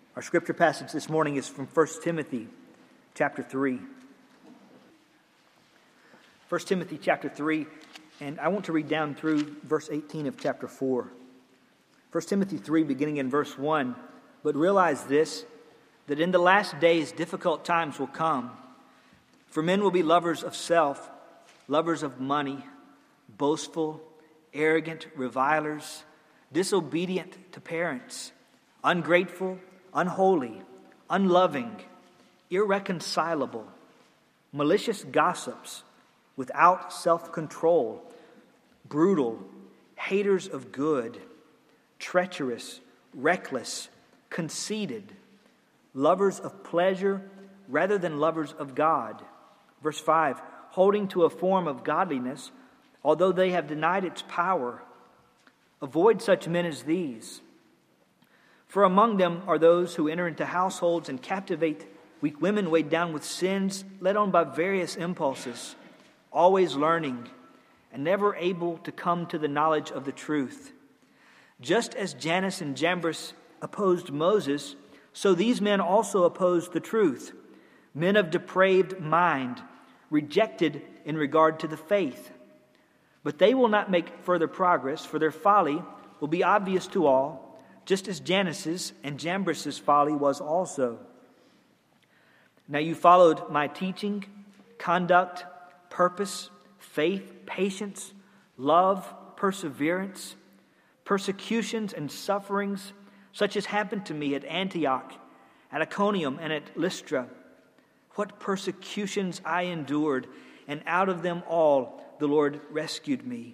Our scripture passage this morning is from 1 Timothy chapter 3. 1 Timothy chapter 3, and I want to read down through verse 18 of chapter 4. 1 Timothy 3, beginning in verse 1. But realize this, that in the last days difficult times will come. For men will be lovers of self, lovers of money, boastful, arrogant, revilers, disobedient to parents, ungrateful, unholy, unloving, irreconcilable, malicious gossips, without self-control, brutal, haters of good, treacherous, reckless, conceited, lovers of pleasure rather than lovers of God. Verse 5, holding to a form of godliness, although they have denied its power. Avoid such men as these. For among them are those who enter into households and captivate weak women weighed down with sins, led on by various impulses, always learning, and never able to come to the knowledge of the truth. Just as Jannes and Jambres opposed Moses, so these men also opposed the truth, men of depraved mind, rejected in regard to the faith. But they will not make further progress, for their folly will be obvious to all, just as Jannes' and Jambres' folly was also. Now you followed my teaching, conduct, purpose, faith, patience, love, perseverance, persecutions and sufferings, such as happened to me at Antioch, at Iconium, and at Lystra. What persecutions I endured, and out of them all the Lord rescued me.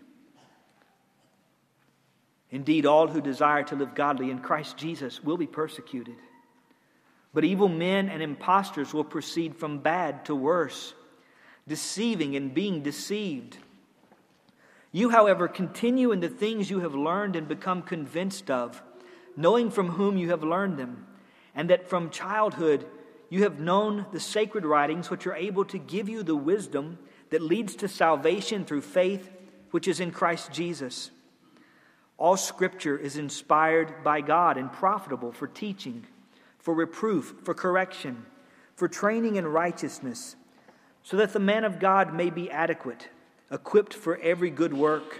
Indeed, all who desire to live godly in Christ Jesus will be persecuted. But evil men and impostors will proceed from bad to worse, deceiving and being deceived. You, however, continue in the things you have learned and become convinced of, knowing from whom you have learned them, and that from childhood you have known the sacred writings, which are able to give you the wisdom that leads to salvation through faith, which is in Christ Jesus. All Scripture is inspired by God and profitable for teaching, for reproof, for correction, for training in righteousness, so that the man of God may be adequate, equipped for every good work.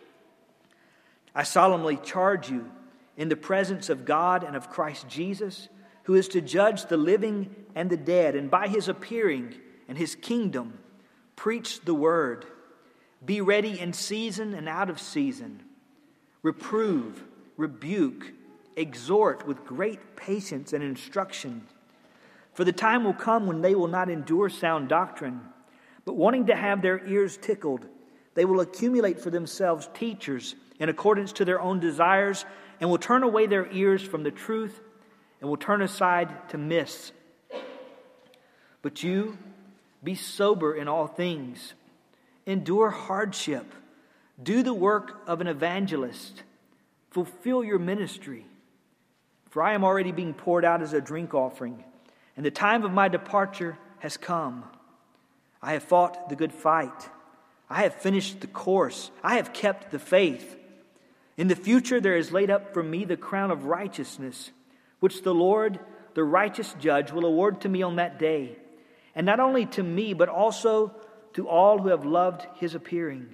I solemnly charge you in the presence of God and of Christ Jesus, who is to judge the living and the dead, and by his appearing and his kingdom, preach the word. Be ready in season and out of season. Reprove, rebuke, exhort with great patience and instruction. For the time will come when they will not endure sound doctrine, but wanting to have their ears tickled, they will accumulate for themselves teachers in accordance to their own desires, and will turn away their ears from the truth, and will turn aside to myths. But you, be sober in all things. Endure hardship. Do the work of an evangelist. Fulfill your ministry. For I am already being poured out as a drink offering, and the time of my departure has come. I have fought the good fight. I have finished the course. I have kept the faith. In the future there is laid up for me the crown of righteousness, which the Lord, the righteous judge, will award to me on that day, and not only to me, but also to all who have loved his appearing.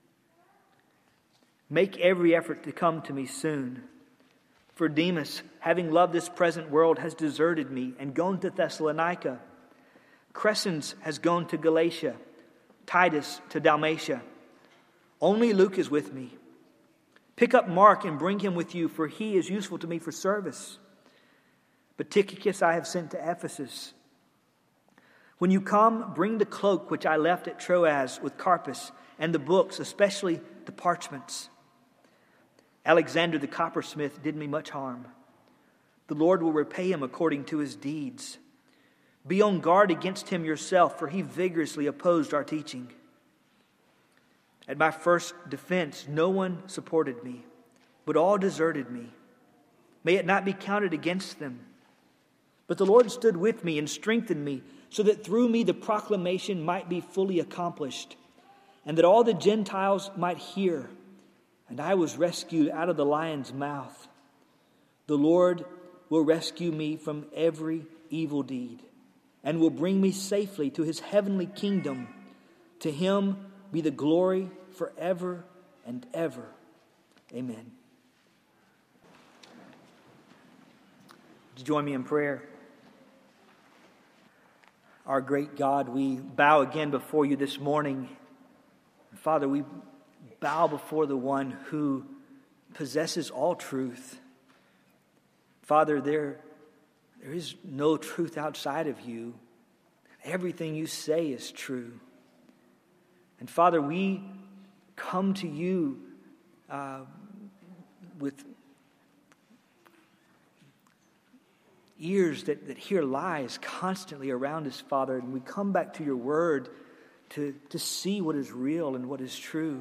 Make every effort to come to me soon. For Demas, having loved this present world, has deserted me and gone to Thessalonica. Crescens has gone to Galatia, Titus to Dalmatia. Only Luke is with me. Pick up Mark and bring him with you, for he is useful to me for service. But Tychicus I have sent to Ephesus. When you come, bring the cloak which I left at Troas with Carpus, and the books, especially the parchments. Alexander the coppersmith did me much harm. The Lord will repay him according to his deeds. Be on guard against him yourself, for he vigorously opposed our teaching. At my first defense, no one supported me, but all deserted me. May it not be counted against them. But the Lord stood with me and strengthened me, so that through me the proclamation might be fully accomplished, and that all the Gentiles might hear. And I was rescued out of the lion's mouth. The Lord will rescue me from every evil deed and will bring me safely to his heavenly kingdom. To him be the glory forever and ever. Amen. Would you join me in prayer? Our great God, we bow again before you this morning. Father, we bow before the one who possesses all truth. Father, there is no truth outside of you. Everything you say is true. And Father, we come to you with ears that hear lies constantly around us, Father. And we come back to your word to see what is real and what is true.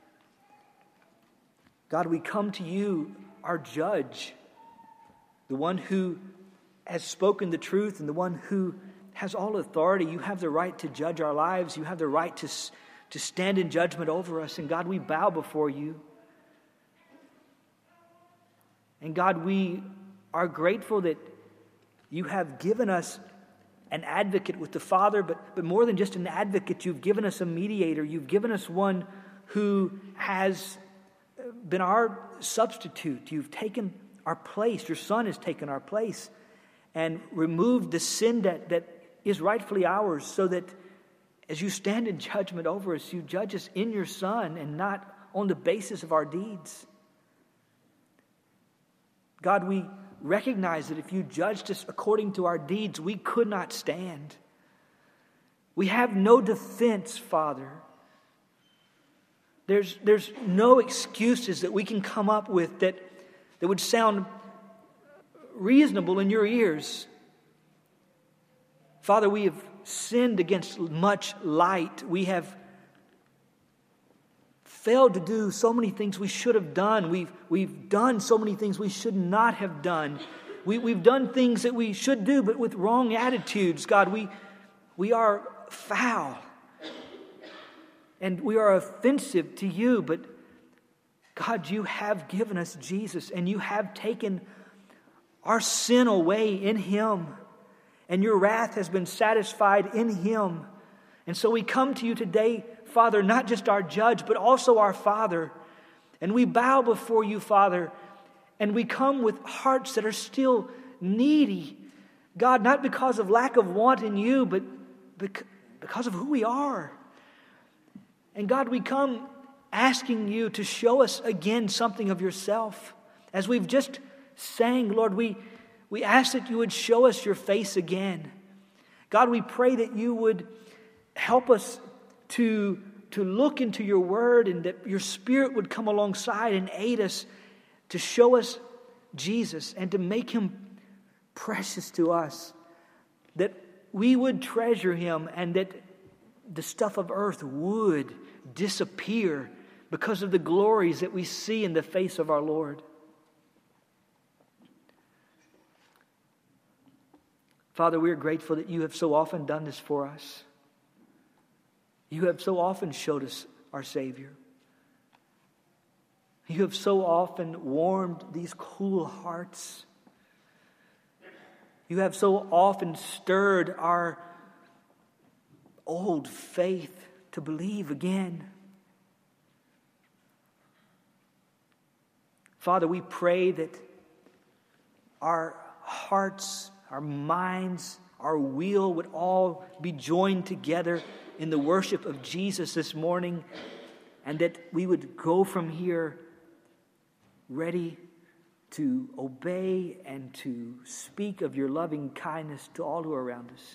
God, we come to you, our judge, the one who has spoken the truth and the one who has all authority. You have the right to judge our lives. You have the right to stand in judgment over us. And God, we bow before you. And God, we are grateful that you have given us an advocate with the Father, but more than just an advocate, you've given us a mediator. You've given us one who has been our substitute. You've taken our place. Your Son has taken our place and removed the sin that is rightfully ours, so that as you stand in judgment over us, you judge us in your Son and not on the basis of our deeds. God, we recognize that if you judged us according to our deeds, we could not stand. We have no defense, Father. There's no excuses that we can come up with that would sound reasonable in your ears. Father, we have sinned against much light. We have failed to do so many things we should have done. We've done so many things we should not have done. We've done things that we should do, but with wrong attitudes. God, we are foul. And we are offensive to you. But God, you have given us Jesus, and you have taken our sin away in him. And your wrath has been satisfied in him. And so we come to you today, Father, not just our judge, but also our Father. And we bow before you, Father, and we come with hearts that are still needy. God, not because of lack of want in you, but because of who we are. And God, we come asking you to show us again something of yourself. As we've just sang, Lord, we ask that you would show us your face again. God, we pray that you would help us to look into your word, and that your Spirit would come alongside and aid us to show us Jesus and to make him precious to us, that we would treasure him, and that the stuff of earth would disappear because of the glories that we see in the face of our Lord. Father, we are grateful that you have so often done this for us. You have so often showed us our Savior. You have so often warmed these cool hearts. You have so often stirred our old faith to believe again. Father, we pray that our hearts, our minds, our will would all be joined together in the worship of Jesus this morning, and that we would go from here ready to obey and to speak of your loving kindness to all who are around us.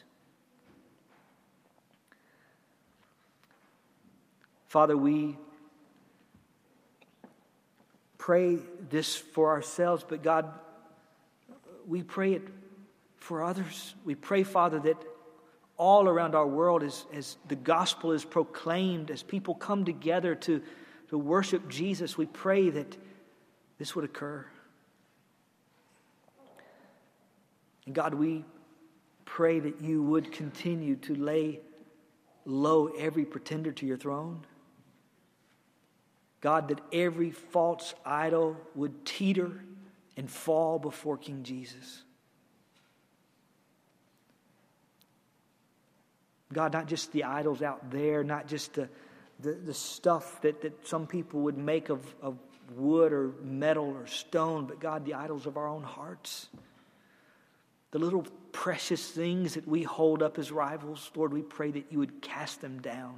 Father, we pray this for ourselves, but God, we pray it for others. We pray, Father, that all around our world, as the gospel is proclaimed, as people come together to worship Jesus, we pray that this would occur. And God, we pray that you would continue to lay low every pretender to your throne. God, that every false idol would teeter and fall before King Jesus. God, not just the idols out there, not just the stuff that some people would make of wood or metal or stone, but God, the idols of our own hearts. The little precious things that we hold up as rivals, Lord, we pray that you would cast them down.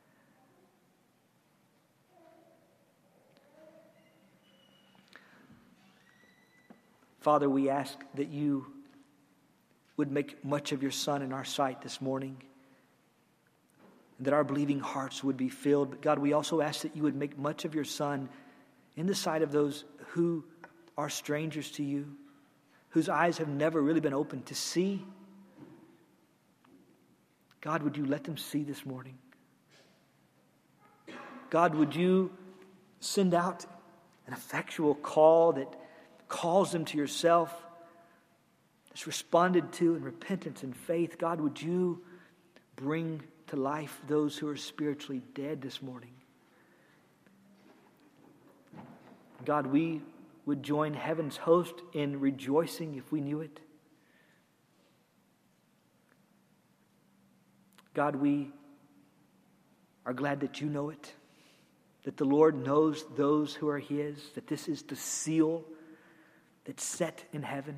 Father, we ask that you would make much of your Son in our sight this morning, and that our believing hearts would be filled. But God, we also ask that you would make much of your Son in the sight of those who are strangers to you, whose eyes have never really been opened to see. God, would you let them see this morning? God, would you send out an effectual call that calls them to yourself, that's responded to in repentance and faith? God, would you bring to life those who are spiritually dead this morning? God, we would join heaven's host in rejoicing if we knew it. God, we are glad that you know it, that the Lord knows those who are his, that this is the seal that's set in heaven.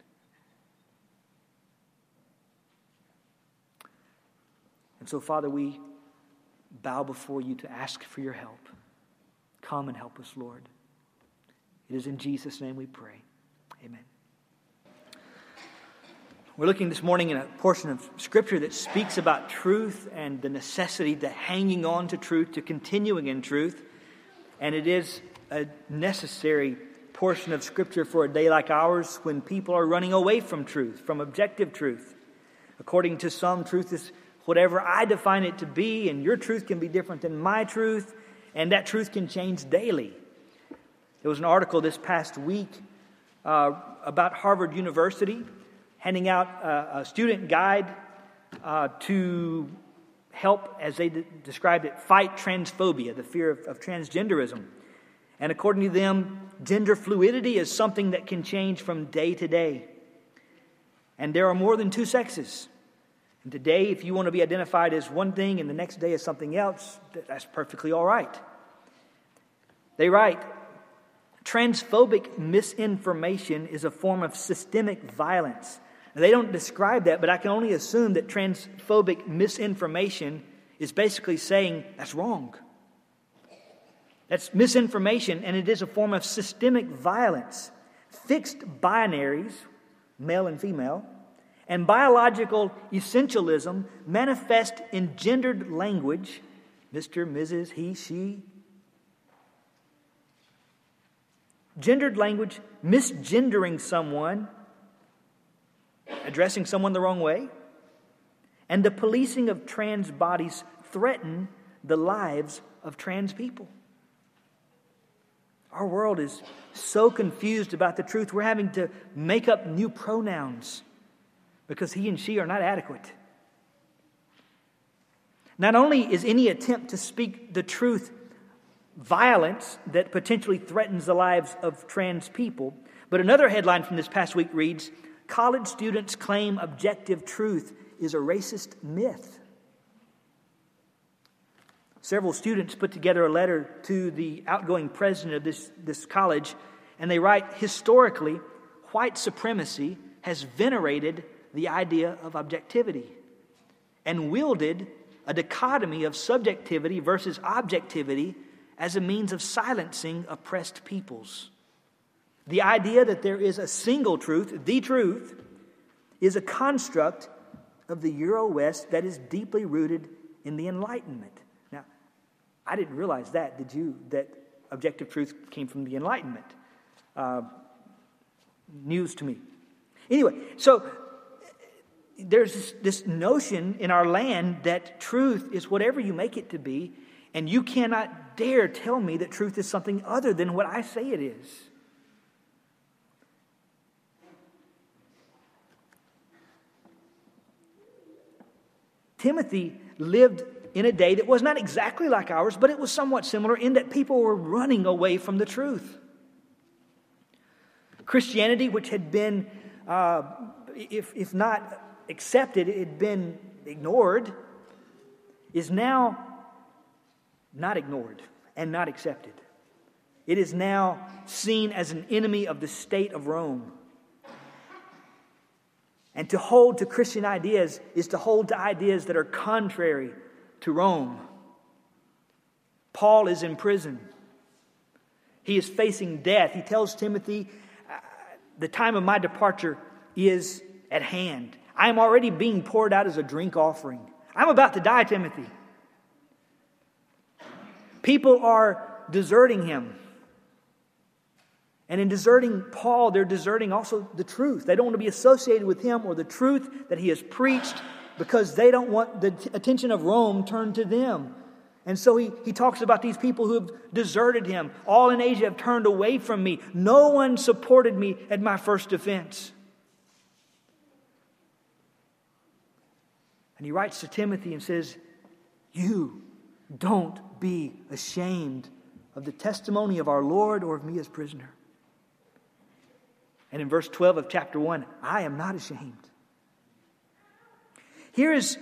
And so, Father, we bow before you to ask for your help. Come and help us, Lord. It is in Jesus' name we pray. Amen. We're looking this morning in a portion of Scripture that speaks about truth and the necessity to hanging on to truth, to continuing in truth. And it is a necessary portion of Scripture for a day like ours when people are running away from truth, from objective truth. According to some, truth is whatever I define it to be, and your truth can be different than my truth, and that truth can change daily. There was an article this past week about Harvard University handing out a student guide to help, as they described it, fight transphobia, the fear of transgenderism. And according to them, gender fluidity is something that can change from day to day. And there are more than two sexes. And today, if you want to be identified as one thing and the next day as something else, that's perfectly all right. They write, transphobic misinformation is a form of systemic violence. Now, they don't describe that, but I can only assume that transphobic misinformation is basically saying that's wrong. That's misinformation, and it is a form of systemic violence. Fixed binaries, male and female, and biological essentialism manifest in gendered language, Mr., Mrs., he, she. Gendered language, misgendering someone, addressing someone the wrong way, and the policing of trans bodies threaten the lives of trans people. Our world is so confused about the truth, we're having to make up new pronouns because he and she are not adequate. Not only is any attempt to speak the truth violence that potentially threatens the lives of trans people, but another headline from this past week reads, college students claim objective truth is a racist myth. Several students put together a letter to the outgoing president of this college, and they write, historically, white supremacy has venerated the idea of objectivity and wielded a dichotomy of subjectivity versus objectivity as a means of silencing oppressed peoples. The idea that there is a single truth, the truth, is a construct of the Euro-West that is deeply rooted in the Enlightenment. Now, I didn't realize that, did you? That objective truth came from the Enlightenment. News to me. Anyway, so there's this notion in our land that truth is whatever you make it to be, and you cannot dare tell me that truth is something other than what I say it is. Timothy lived in a day that was not exactly like ours, but it was somewhat similar in that people were running away from the truth. Christianity, which had been, if not accepted, it had been ignored, is now not ignored and not accepted. It is now seen as an enemy of the state of Rome. And to hold to Christian ideas is to hold to ideas that are contrary to Rome. Paul is in prison. He is facing death. He tells Timothy, the time of my departure is at hand. I am already being poured out as a drink offering. I'm about to die, Timothy. People are deserting him. And in deserting Paul, they're deserting also the truth. They don't want to be associated with him or the truth that he has preached because they don't want the attention of Rome turned to them. And so he talks about these people who have deserted him. All in Asia have turned away from me. No one supported me at my first defense. And he writes to Timothy and says, you don't be ashamed of the testimony of our Lord or of me as prisoner. And in verse 12 of chapter 1, I am not ashamed. Here is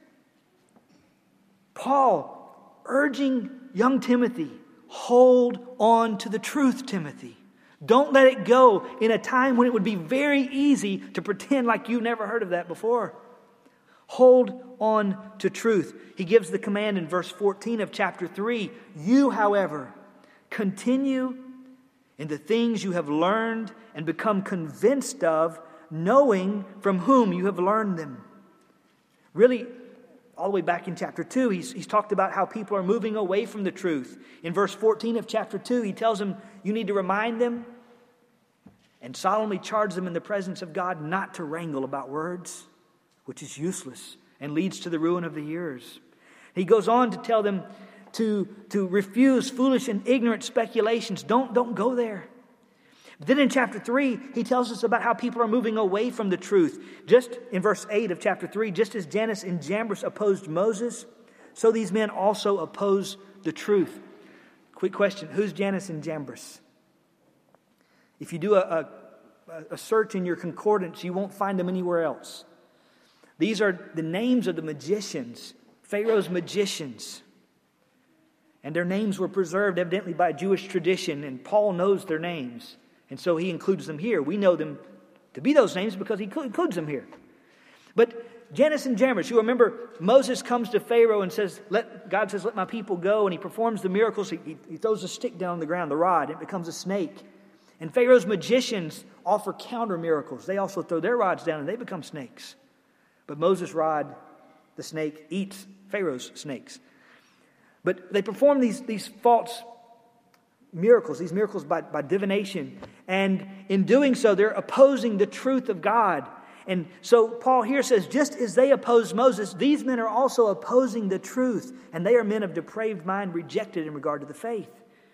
Paul urging young Timothy, hold on to the truth, Timothy. Don't let it go in a time when it would be very easy to pretend like you never heard of that before. Hold on to truth. He gives the command in verse 14 of chapter 3. You, however, continue in the things you have learned and become convinced of, knowing from whom you have learned them. Really, all the way back in chapter 2, he's talked about how people are moving away from the truth. In verse 14 of chapter 2, he tells them you need to remind them and solemnly charge them in the presence of God not to wrangle about words, which is useless and leads to the ruin of the hearers. He goes on to tell them to refuse foolish and ignorant speculations. Don't go there. But then in chapter 3, he tells us about how people are moving away from the truth. Just in verse 8 of chapter 3, just as Jannes and Jambres opposed Moses, so these men also oppose the truth. Quick question, who's Jannes and Jambres? If you do a search in your concordance, you won't find them anywhere else. These are the names of the magicians, Pharaoh's magicians. And their names were preserved evidently by Jewish tradition, and Paul knows their names. And so he includes them here. We know them to be those names because he includes them here. But Jannes and Jambres, you remember Moses comes to Pharaoh and says, God says, let my people go. And he performs the miracles. He throws a stick down on the ground, the rod. It becomes a snake. And Pharaoh's magicians offer counter miracles. They also throw their rods down and they become snakes. But Moses' rod, the snake, eats Pharaoh's snakes. But they perform these false miracles, these miracles by divination. And in doing so, they're opposing the truth of God. And so Paul here says, just as they opposed Moses, these men are also opposing the truth. And they are men of depraved mind, rejected in regard to the faith.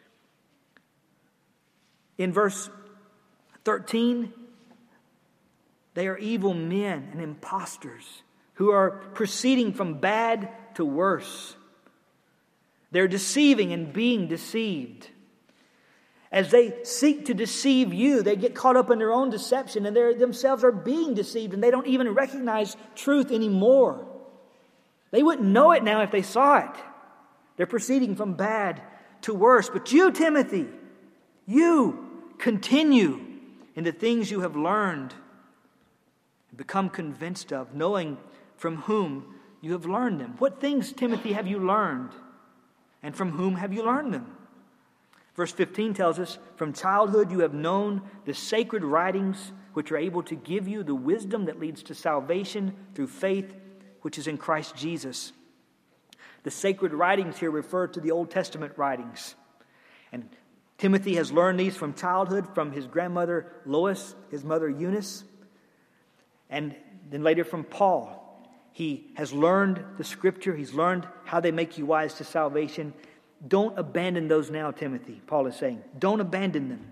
In verse 13, they are evil men and impostors who are proceeding from bad to worse. They're deceiving and being deceived. As they seek to deceive you, they get caught up in their own deception and they themselves are being deceived and they don't even recognize truth anymore. They wouldn't know it now if they saw it. They're proceeding from bad to worse. But you, Timothy, you continue in the things you have learned and become convinced of, knowing from whom you have learned them. What things, Timothy, have you learned? And from whom have you learned them? Verse 15 tells us, from childhood you have known the sacred writings which are able to give you the wisdom that leads to salvation through faith which is in Christ Jesus. The sacred writings here refer to the Old Testament writings. And Timothy has learned these from childhood, from his grandmother Lois, his mother Eunice, and then later from Paul. He has learned the Scripture. He's learned how they make you wise to salvation. Don't abandon those now, Timothy, Paul is saying. Don't abandon them.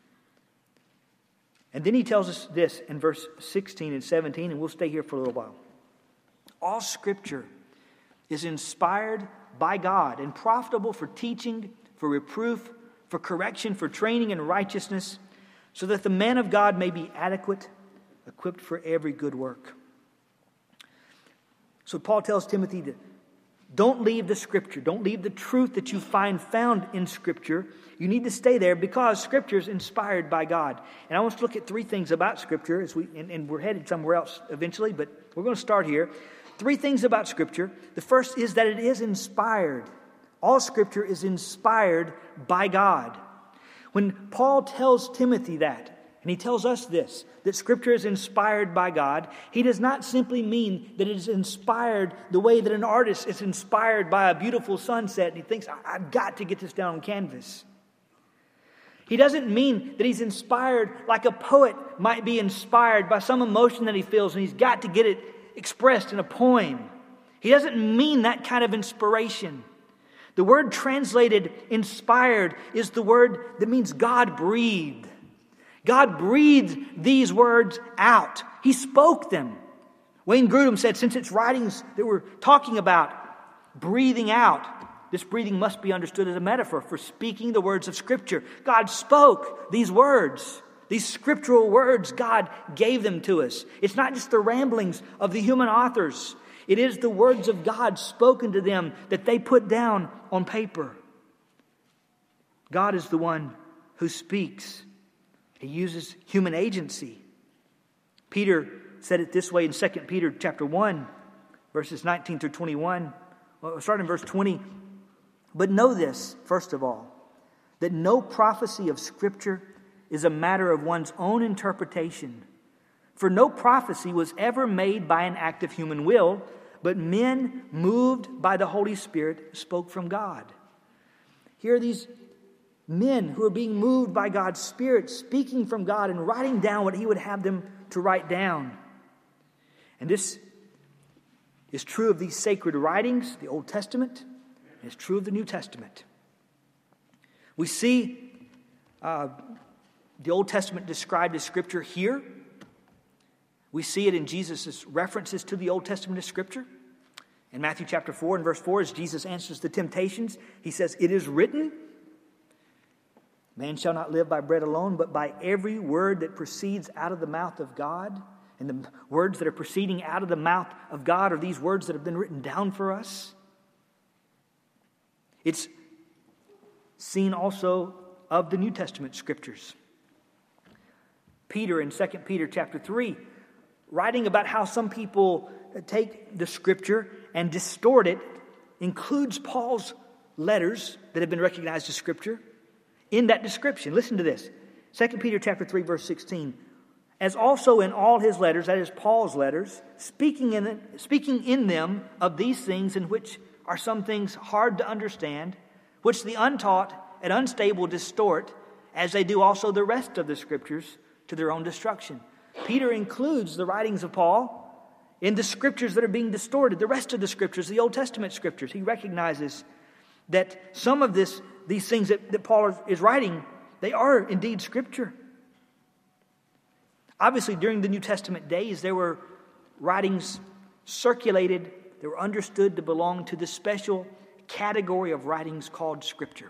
And then he tells us this in verse 16 and 17, and we'll stay here for a little while. All Scripture is inspired by God and profitable for teaching, for reproof, for correction, for training in righteousness, so that the man of God may be adequate, equipped for every good work. So Paul tells Timothy to don't leave the Scripture. Don't leave the truth that you find found in Scripture. You need to stay there because Scripture is inspired by God. And I want to look at three things about Scripture, and we're headed somewhere else eventually, but we're going to start here. Three things about Scripture. The first is that it is inspired. All Scripture is inspired by God. When Paul tells Timothy that, and he tells us this, that Scripture is inspired by God, he does not simply mean that it is inspired the way that an artist is inspired by a beautiful sunset and he thinks, I've got to get this down on canvas. He doesn't mean that he's inspired like a poet might be inspired by some emotion that he feels and he's got to get it expressed in a poem. He doesn't mean that kind of inspiration. The word translated inspired is the word that means God breathed. God breathed these words out. He spoke them. Wayne Grudem said, since it's writings that we're talking about breathing out, this breathing must be understood as a metaphor for speaking the words of Scripture. God spoke these words. These scriptural words, God gave them to us. It's not just the ramblings of the human authors. It is the words of God spoken to them that they put down on paper. God is the one who speaks. He uses human agency. Peter said it this way in 2 Peter chapter 1, verses 19 through 21. Well, starting in verse 20. But know this, first of all, that no prophecy of Scripture is a matter of one's own interpretation. For no prophecy was ever made by an act of human will, but men moved by the Holy Spirit spoke from God. Here are these men who are being moved by God's Spirit, speaking from God and writing down what He would have them to write down. And this is true of these sacred writings, the Old Testament, and it's true of the New Testament. We see the Old Testament described as Scripture here. We see it in Jesus' references to the Old Testament as Scripture. In Matthew chapter 4 and verse 4, as Jesus answers the temptations, He says, "It is written, man shall not live by bread alone, but by every word that proceeds out of the mouth of God." And the words that are proceeding out of the mouth of God are these words that have been written down for us. It's seen also of the New Testament Scriptures. Peter in 2 Peter chapter 3, writing about how some people take the Scripture and distort it, includes Paul's letters that have been recognized as Scripture in that description. Listen to this. 2 Peter chapter 3, verse 16. As also in all his letters, that is Paul's letters, speaking in them of these things, in which are some things hard to understand, which the untaught and unstable distort, as they do also the rest of the Scriptures, to their own destruction. Peter includes the writings of Paul in the Scriptures that are being distorted, the rest of the Scriptures, the Old Testament Scriptures. He recognizes that some of these things that Paul is writing, they are indeed Scripture. Obviously, during the New Testament days, there were writings circulated that were understood to belong to the special category of writings called Scripture.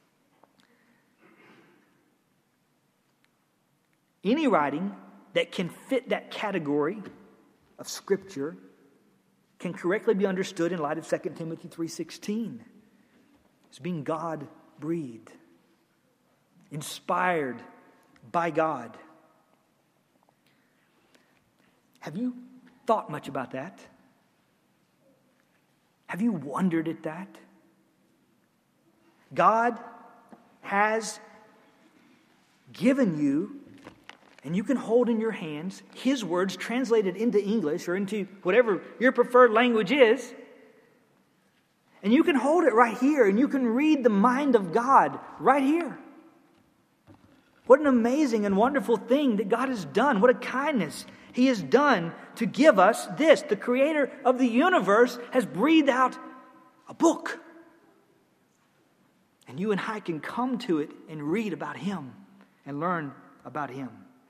Any writing that can fit that category of Scripture can correctly be understood in light of 2 Timothy 3:16 as being God-breathed, inspired by God. Have you thought much about that? Have you wondered at that? God has given you, and you can hold in your hands, His words translated into English or into whatever your preferred language is. And you can hold it right here, and you can read the mind of God right here. What an amazing and wonderful thing that God has done. What a kindness He has done to give us this. The Creator of the universe has breathed out a book. And you and I can come to it and read about Him and learn about Him.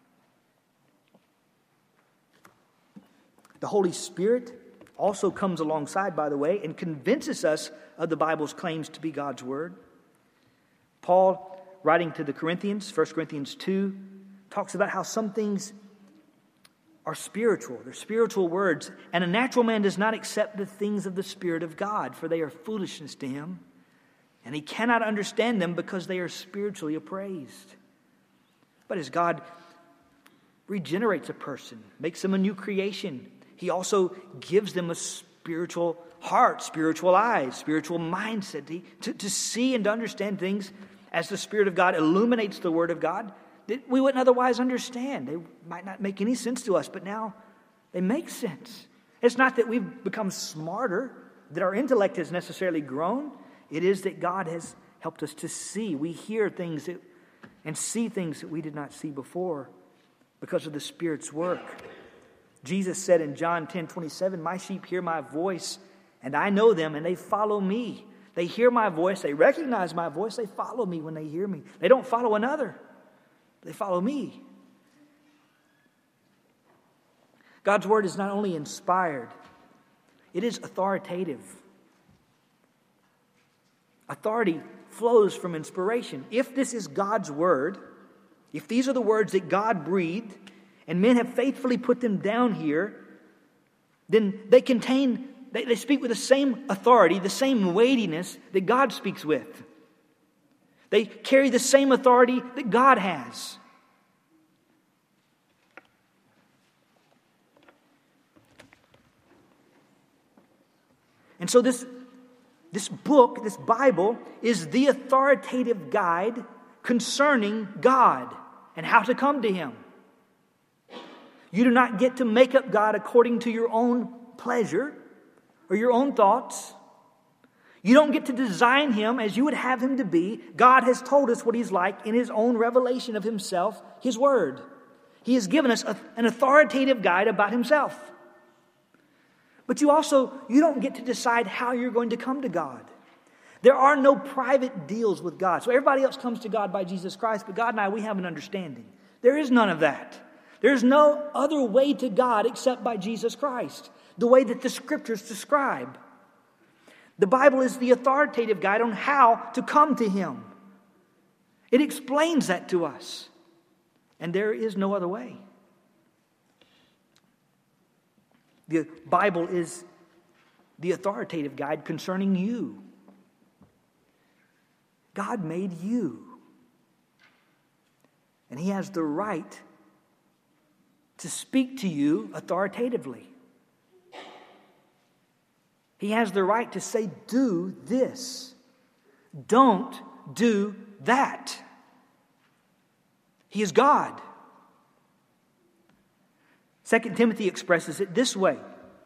The Holy Spirit also comes alongside, by the way, and convinces us of the Bible's claims to be God's Word. Paul, writing to the Corinthians, 1 Corinthians 2, talks about how some things are spiritual. They're spiritual words. And a natural man does not accept the things of the Spirit of God, for they are foolishness to him. And he cannot understand them because they are spiritually appraised. But as God regenerates a person, makes them a new creation, He also gives them a spiritual heart, spiritual eyes, spiritual mindset to see and to understand things as the Spirit of God illuminates the Word of God that we wouldn't otherwise understand. They might not make any sense to us, but now they make sense. It's not that we've become smarter, that our intellect has necessarily grown. It is that God has helped us to see. We hear things and see things that we did not see before because of the Spirit's work. Jesus said in John 10:27, "My sheep hear my voice, and I know them, and they follow me." They hear my voice, they recognize my voice, they follow me when they hear me. They don't follow another, they follow me. God's Word is not only inspired, it is authoritative. Authority flows from inspiration. If this is God's Word, if these are the words that God breathed, and men have faithfully put them down here, then they speak with the same authority, the same weightiness that God speaks with. They carry the same authority that God has. And so this book, this Bible, is the authoritative guide concerning God and how to come to Him. You do not get to make up God according to your own pleasure or your own thoughts. You don't get to design Him as you would have Him to be. God has told us what He's like in His own revelation of Himself, His Word. He has given us an authoritative guide about Himself. But you don't get to decide how you're going to come to God. There are no private deals with God. So everybody else comes to God by Jesus Christ, but God and I, we have an understanding. There is none of that. There's no other way to God except by Jesus Christ, the way that the Scriptures describe. The Bible is the authoritative guide on how to come to Him. It explains that to us. And there is no other way. The Bible is the authoritative guide concerning you. God made you. And He has the right to speak to you authoritatively. He has the right to say, do this. Don't do that. He is God. 2 Timothy expresses it this way.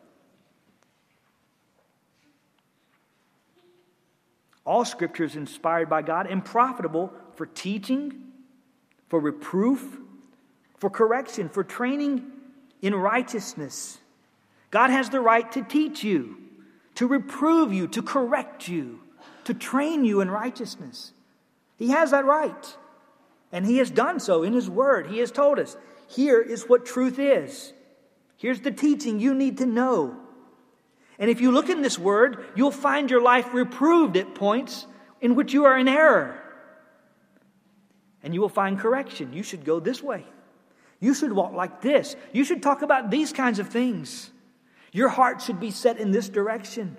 All Scripture is inspired by God and profitable for teaching, for reproof, for correction, for training in righteousness. God has the right to teach you, to reprove you, to correct you, to train you in righteousness. He has that right. And He has done so in His Word. He has told us, here is what truth is. Here's the teaching you need to know. And if you look in this Word, you'll find your life reproved at points in which you are in error. And you will find correction. You should go this way. You should walk like this. You should talk about these kinds of things. Your heart should be set in this direction.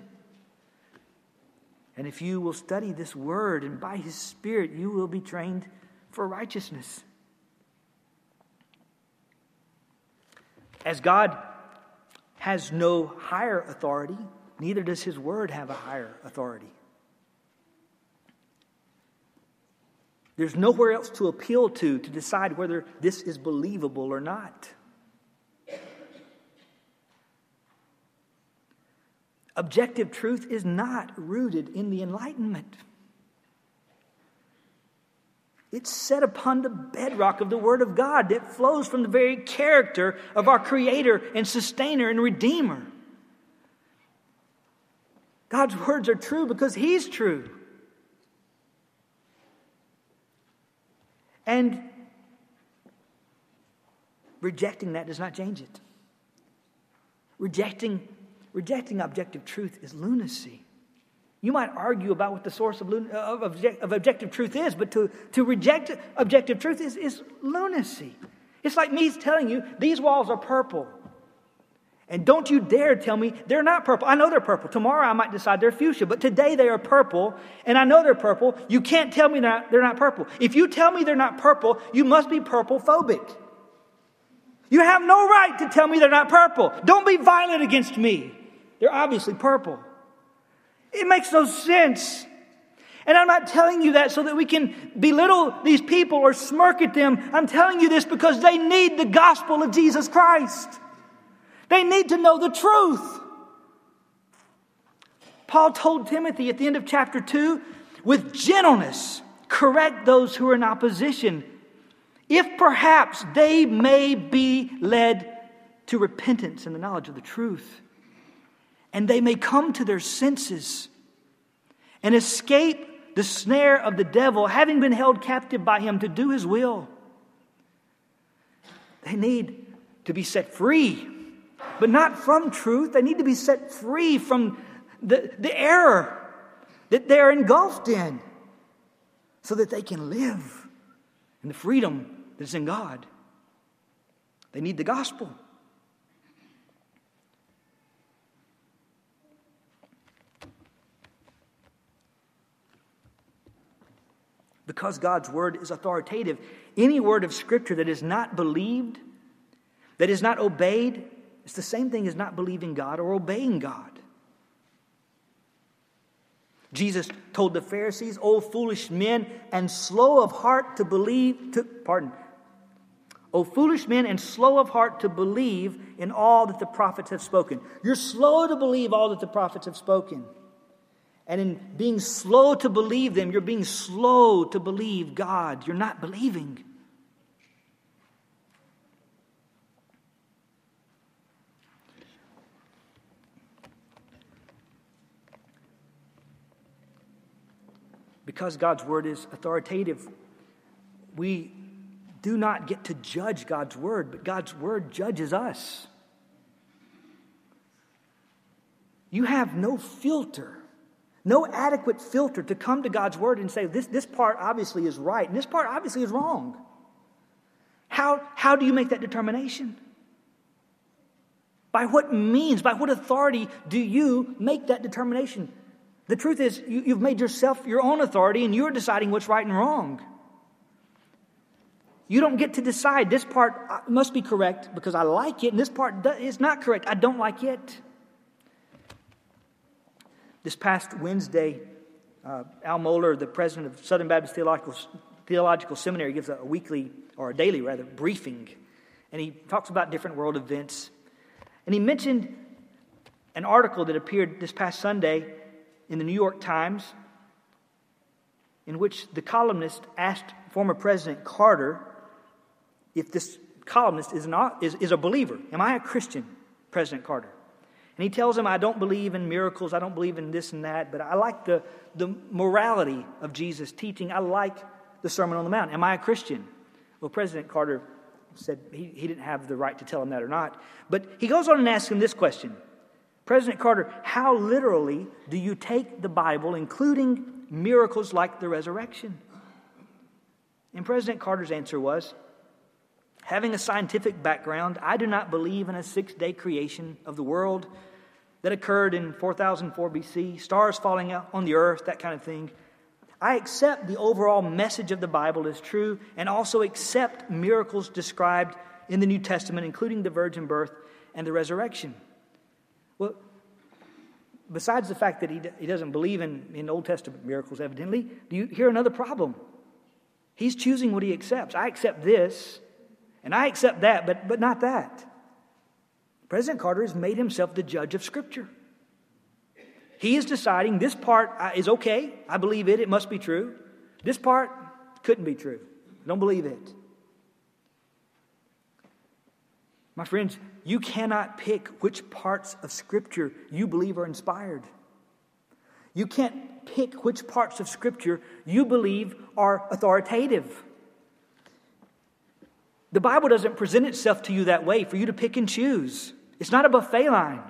And if you will study this Word and by His Spirit, you will be trained for righteousness. As God has no higher authority, neither does His Word have a higher authority. There's nowhere else to appeal to decide whether this is believable or not. Objective truth is not rooted in the Enlightenment. It's set upon the bedrock of the Word of God that flows from the very character of our Creator and Sustainer and Redeemer. God's words are true because He's true. And rejecting that does not change it. Rejecting objective truth is lunacy. You might argue about what the source of objective truth is, but to reject objective truth is lunacy. It's like me telling you, these walls are purple. And don't you dare tell me they're not purple. I know they're purple. Tomorrow I might decide they're fuchsia. But today they are purple, and I know they're purple. You can't tell me they're not purple. If you tell me they're not purple, you must be purple phobic. You have no right to tell me they're not purple. Don't be violent against me. They're obviously purple. It makes no sense. And I'm not telling you that so that we can belittle these people or smirk at them. I'm telling you this because they need the gospel of Jesus Christ. They need to know the truth. Paul told Timothy at the end of chapter 2, with gentleness, correct those who are in opposition, if perhaps they may be led to repentance and the knowledge of the truth, and they may come to their senses and escape the snare of the devil, having been held captive by him to do his will. They need to be set free, but not from truth. They need to be set free from the error that they're engulfed in, so that they can live in the freedom that's in God. They need the gospel. Because God's word is authoritative, any word of Scripture that is not believed, that is not obeyed, it's the same thing as not believing God or obeying God. Jesus told the Pharisees, "O foolish men and slow of heart to believe," "O foolish men and slow of heart to believe in all that the prophets have spoken." You're slow to believe all that the prophets have spoken. And in being slow to believe them, you're being slow to believe God. You're not believing. Because God's word is authoritative, we do not get to judge God's word, but God's word judges us. You have no filter. No adequate filter to come to God's word and say, this part obviously is right and this part obviously is wrong. How do you make that determination? By what means, by what authority do you make that determination? The truth is, you've made yourself your own authority and you're deciding what's right and wrong. You don't get to decide this part must be correct because I like it and this part is not correct. I don't like it. This past Wednesday, Al Mohler, the president of Southern Baptist Theological Seminary, gives a weekly, or a daily rather, briefing. And he talks about different world events. And he mentioned an article that appeared this past Sunday in the New York Times, in which the columnist asked former President Carter if this columnist is a believer. Am I a Christian, President Carter? And he tells him, I don't believe in miracles, I don't believe in this and that, but I like the morality of Jesus' teaching. I like the Sermon on the Mount. Am I a Christian? Well, President Carter said he didn't have the right to tell him that or not. But he goes on and asks him this question. President Carter, how literally do you take the Bible, including miracles like the resurrection? And President Carter's answer was, having a scientific background, I do not believe in a 6-day creation of the world that occurred in 4004 BC, stars falling out on the earth, that kind of thing. I accept the overall message of the Bible as true and also accept miracles described in the New Testament, including the virgin birth and the resurrection. Well, besides the fact that he doesn't believe in Old Testament miracles, evidently, do you hear another problem? He's choosing what he accepts. I accept this, and I accept that, but not that. President Carter has made himself the judge of Scripture. He is deciding this part is okay. I believe it. It must be true. This part couldn't be true. I don't believe it. My friends, you cannot pick which parts of Scripture you believe are inspired. You can't pick which parts of Scripture you believe are authoritative. The Bible doesn't present itself to you that way for you to pick and choose. It's not a buffet line.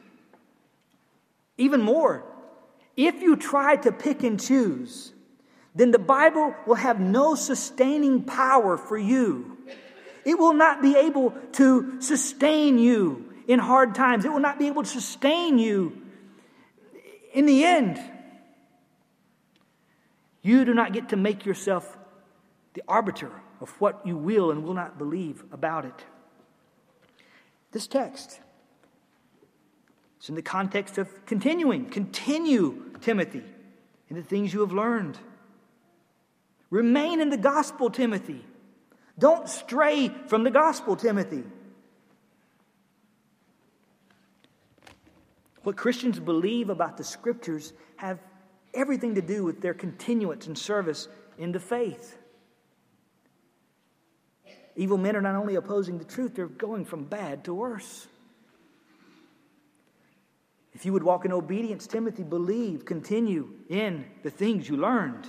Even more, if you try to pick and choose, then the Bible will have no sustaining power for you. It will not be able to sustain you in hard times. It will not be able to sustain you in the end. You do not get to make yourself the arbiter of what you will and will not believe about it. This text is in the context of continuing. Continue, Timothy, in the things you have learned. Remain in the gospel, Timothy. Don't stray from the gospel, Timothy. What Christians believe about the Scriptures have everything to do with their continuance and service in the faith. Evil men are not only opposing the truth, they're going from bad to worse. If you would walk in obedience, Timothy, believe, continue in the things you learned.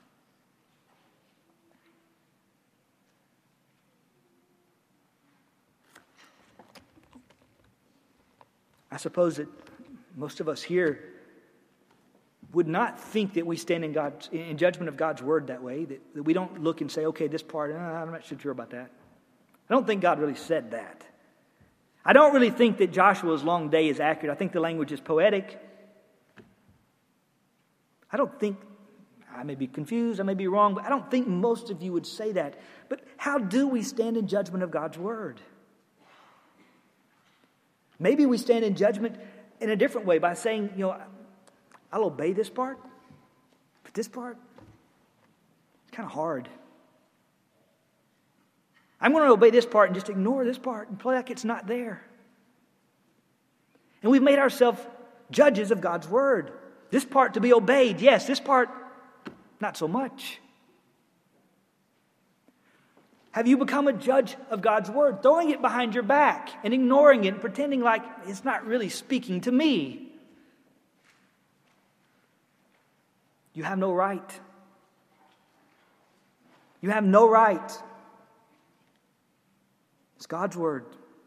I suppose that most of us here would not think that we stand in judgment of God's word that way, that we don't look and say, okay, this part, I'm not so sure about that. I don't think God really said that. I don't really think that Joshua's long day is accurate. I think the language is poetic. I don't think, I may be confused, I may be wrong, but I don't think most of you would say that. But how do we stand in judgment of God's word? Maybe we stand in judgment in a different way by saying, I'll obey this part, but this part, it's kind of hard. I'm going to obey this part and just ignore this part and play like it's not there. And we've made ourselves judges of God's word. This part to be obeyed, yes. This part, not so much. Have you become a judge of God's word, throwing it behind your back and ignoring it and pretending like it's not really speaking to me? You have no right. You have no right. It's God's word.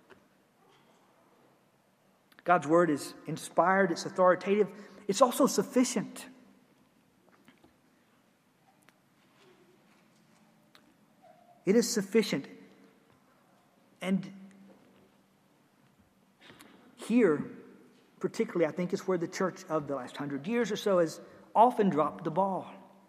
God's word is inspired, it's authoritative, it's also sufficient. It is sufficient. And here, particularly, I think is where the church of the last 100 years or so has often dropped the ball.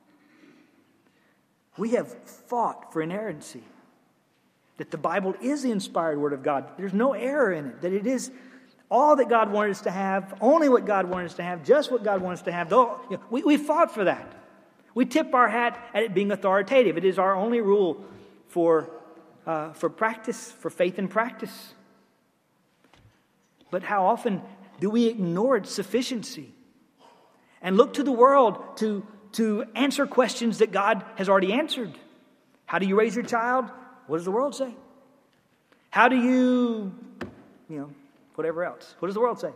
We have fought for inerrancy, that the Bible is the inspired word of God. There's no error in it, that it is all that God wanted us to have, only what God wanted us to have, just what God wanted us to have. We fought for that. We tip our hat at it being authoritative. It is our only rule for practice, for faith and practice. But how often do we ignore its sufficiency and look to the world to answer questions that God has already answered? How do you raise your child? What does the world say? How do you, whatever else? What does the world say?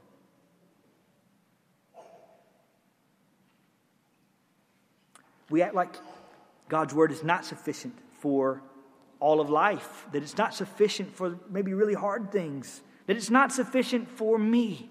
We act like God's word is not sufficient for all of life, that it's not sufficient for maybe really hard things, that it's not sufficient for me.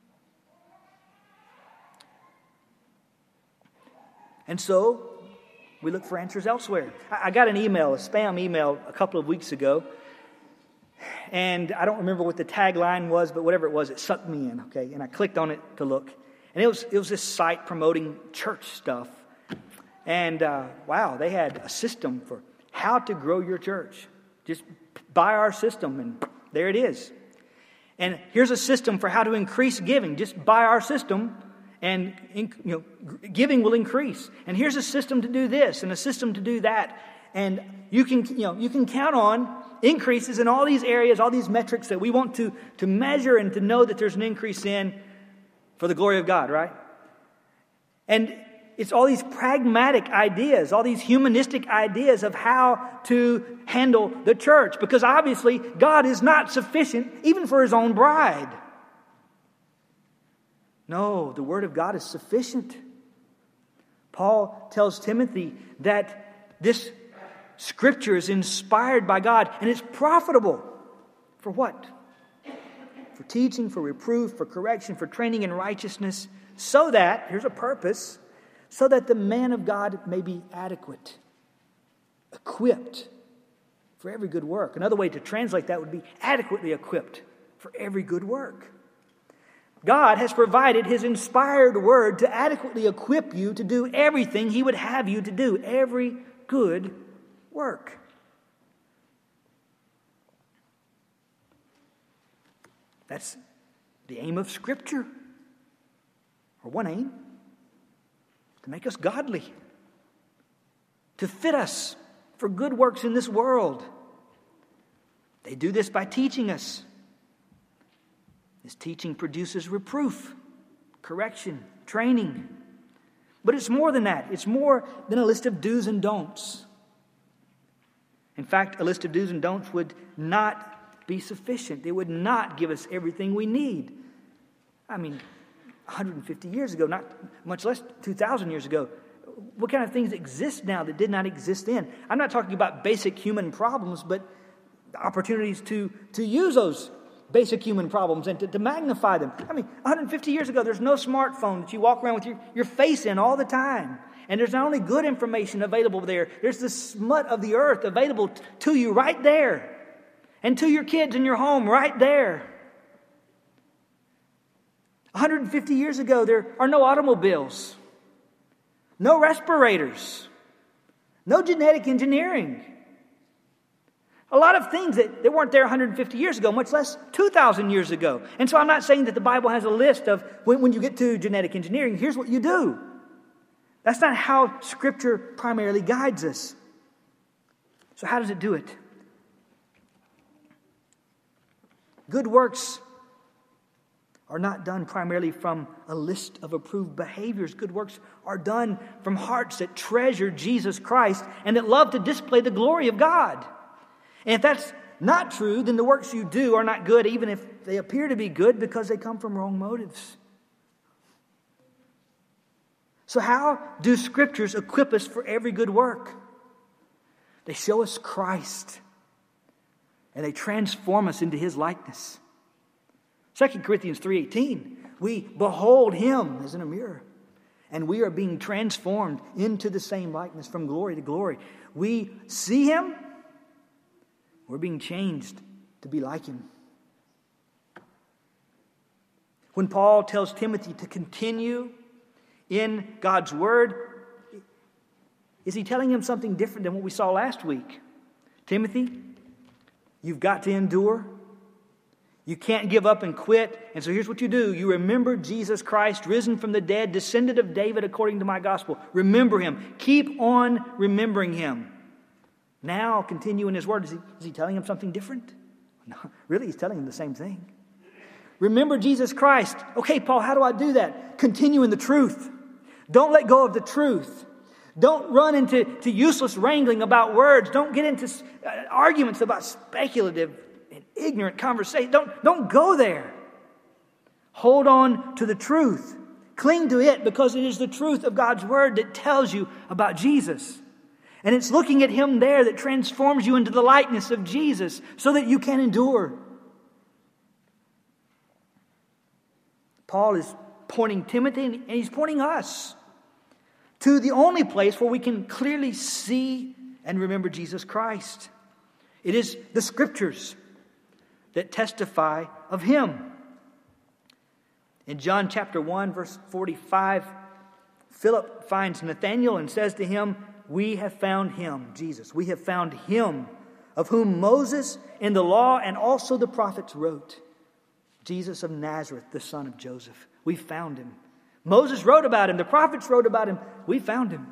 And so we look for answers elsewhere. I got an email, a spam email, a couple of weeks ago, and I don't remember what the tagline was, but whatever it was, it sucked me in, okay? And I clicked on it to look. And it was this site promoting church stuff. And wow, they had a system for how to grow your church. Just buy our system, and there it is. And here's a system for how to increase giving. Just buy our system, and giving will increase. And here's a system to do this, and a system to do that. And you can count on increases in all these areas, all these metrics that we want to measure and to know that there's an increase in for the glory of God, right? And it's all these pragmatic ideas, all these humanistic ideas of how to handle the church. Because obviously, God is not sufficient even for His own bride. No, the Word of God is sufficient. Paul tells Timothy that this Scripture is inspired by God and it's profitable. For what? For teaching, for reproof, for correction, for training in righteousness, so that, here's a purpose, so that the man of God may be adequate, equipped for every good work. Another way to translate that would be adequately equipped for every good work. God has provided His inspired word to adequately equip you to do everything He would have you to do, every good work. That's the aim of Scripture, or one aim, to make us godly, to fit us for good works in this world. They do this by teaching us. This teaching produces reproof, correction, training. But it's more than that. It's more than a list of do's and don'ts. In fact, a list of do's and don'ts would not be sufficient. It would not give us everything we need. 150 years ago, not much less 2,000 years ago, what kind of things exist now that did not exist then? I'm not talking about basic human problems, but opportunities to use those basic human problems and to magnify them. 150 years ago, there's no smartphone that you walk around with your face in all the time. And there's not only good information available there, there's the smut of the earth available to you right there. And to your kids in your home right there. 150 years ago, there are no automobiles, no respirators, no genetic engineering. A lot of things that weren't there 150 years ago, much less 2,000 years ago. And so I'm not saying that the Bible has a list of when you get to genetic engineering, here's what you do. That's not how Scripture primarily guides us. So how does it do it? Good works are not done primarily from a list of approved behaviors. Good works are done from hearts that treasure Jesus Christ and that love to display the glory of God. And if that's not true, then the works you do are not good, even if they appear to be good, because they come from wrong motives. So how do Scriptures equip us for every good work? They show us Christ, and they transform us into His likeness. 2 Corinthians 3:18, we behold Him as in a mirror, and we are being transformed into the same likeness from glory to glory. We see Him, we're being changed to be like Him. When Paul tells Timothy to continue in God's Word, is he telling him something different than what we saw last week? Timothy, you've got to endure. You can't give up and quit. And so here's what you do. You remember Jesus Christ, risen from the dead, descendant of David according to my gospel. Remember Him. Keep on remembering Him. Now continue in His Word. Is he telling him something different? No, really, he's telling him the same thing. Remember Jesus Christ. Okay, Paul, how do I do that? Continue in the truth. Don't let go of the truth. Don't run into useless wrangling about words. Don't get into arguments about speculative and ignorant conversation. Don't go there. Hold on to the truth. Cling to it, because it is the truth of God's Word that tells you about Jesus. And it's looking at Him there that transforms you into the likeness of Jesus so that you can endure. Paul is pointing Timothy, and he's pointing us to the only place where we can clearly see and remember Jesus Christ. It is the Scriptures that testify of Him. In John chapter 1, verse 45, Philip finds Nathanael and says to him, "We have found Him," Jesus. "We have found Him, of whom Moses in the law and also the prophets wrote. Jesus of Nazareth, the son of Joseph." We found Him. Moses wrote about Him. The prophets wrote about Him. We found Him.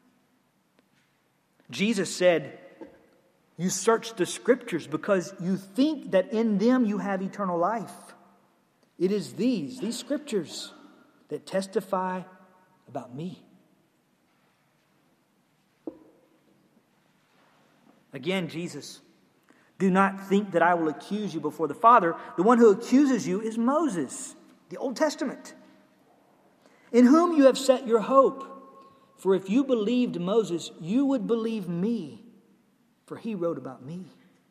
Jesus said, "You search the Scriptures because you think that in them you have eternal life. It is these Scriptures that testify about me." Again, Jesus, "Do not think that I will accuse you before the Father. The one who accuses you is Moses," the Old Testament, "in whom you have set your hope. For if you believed Moses, you would believe me, for he wrote about me."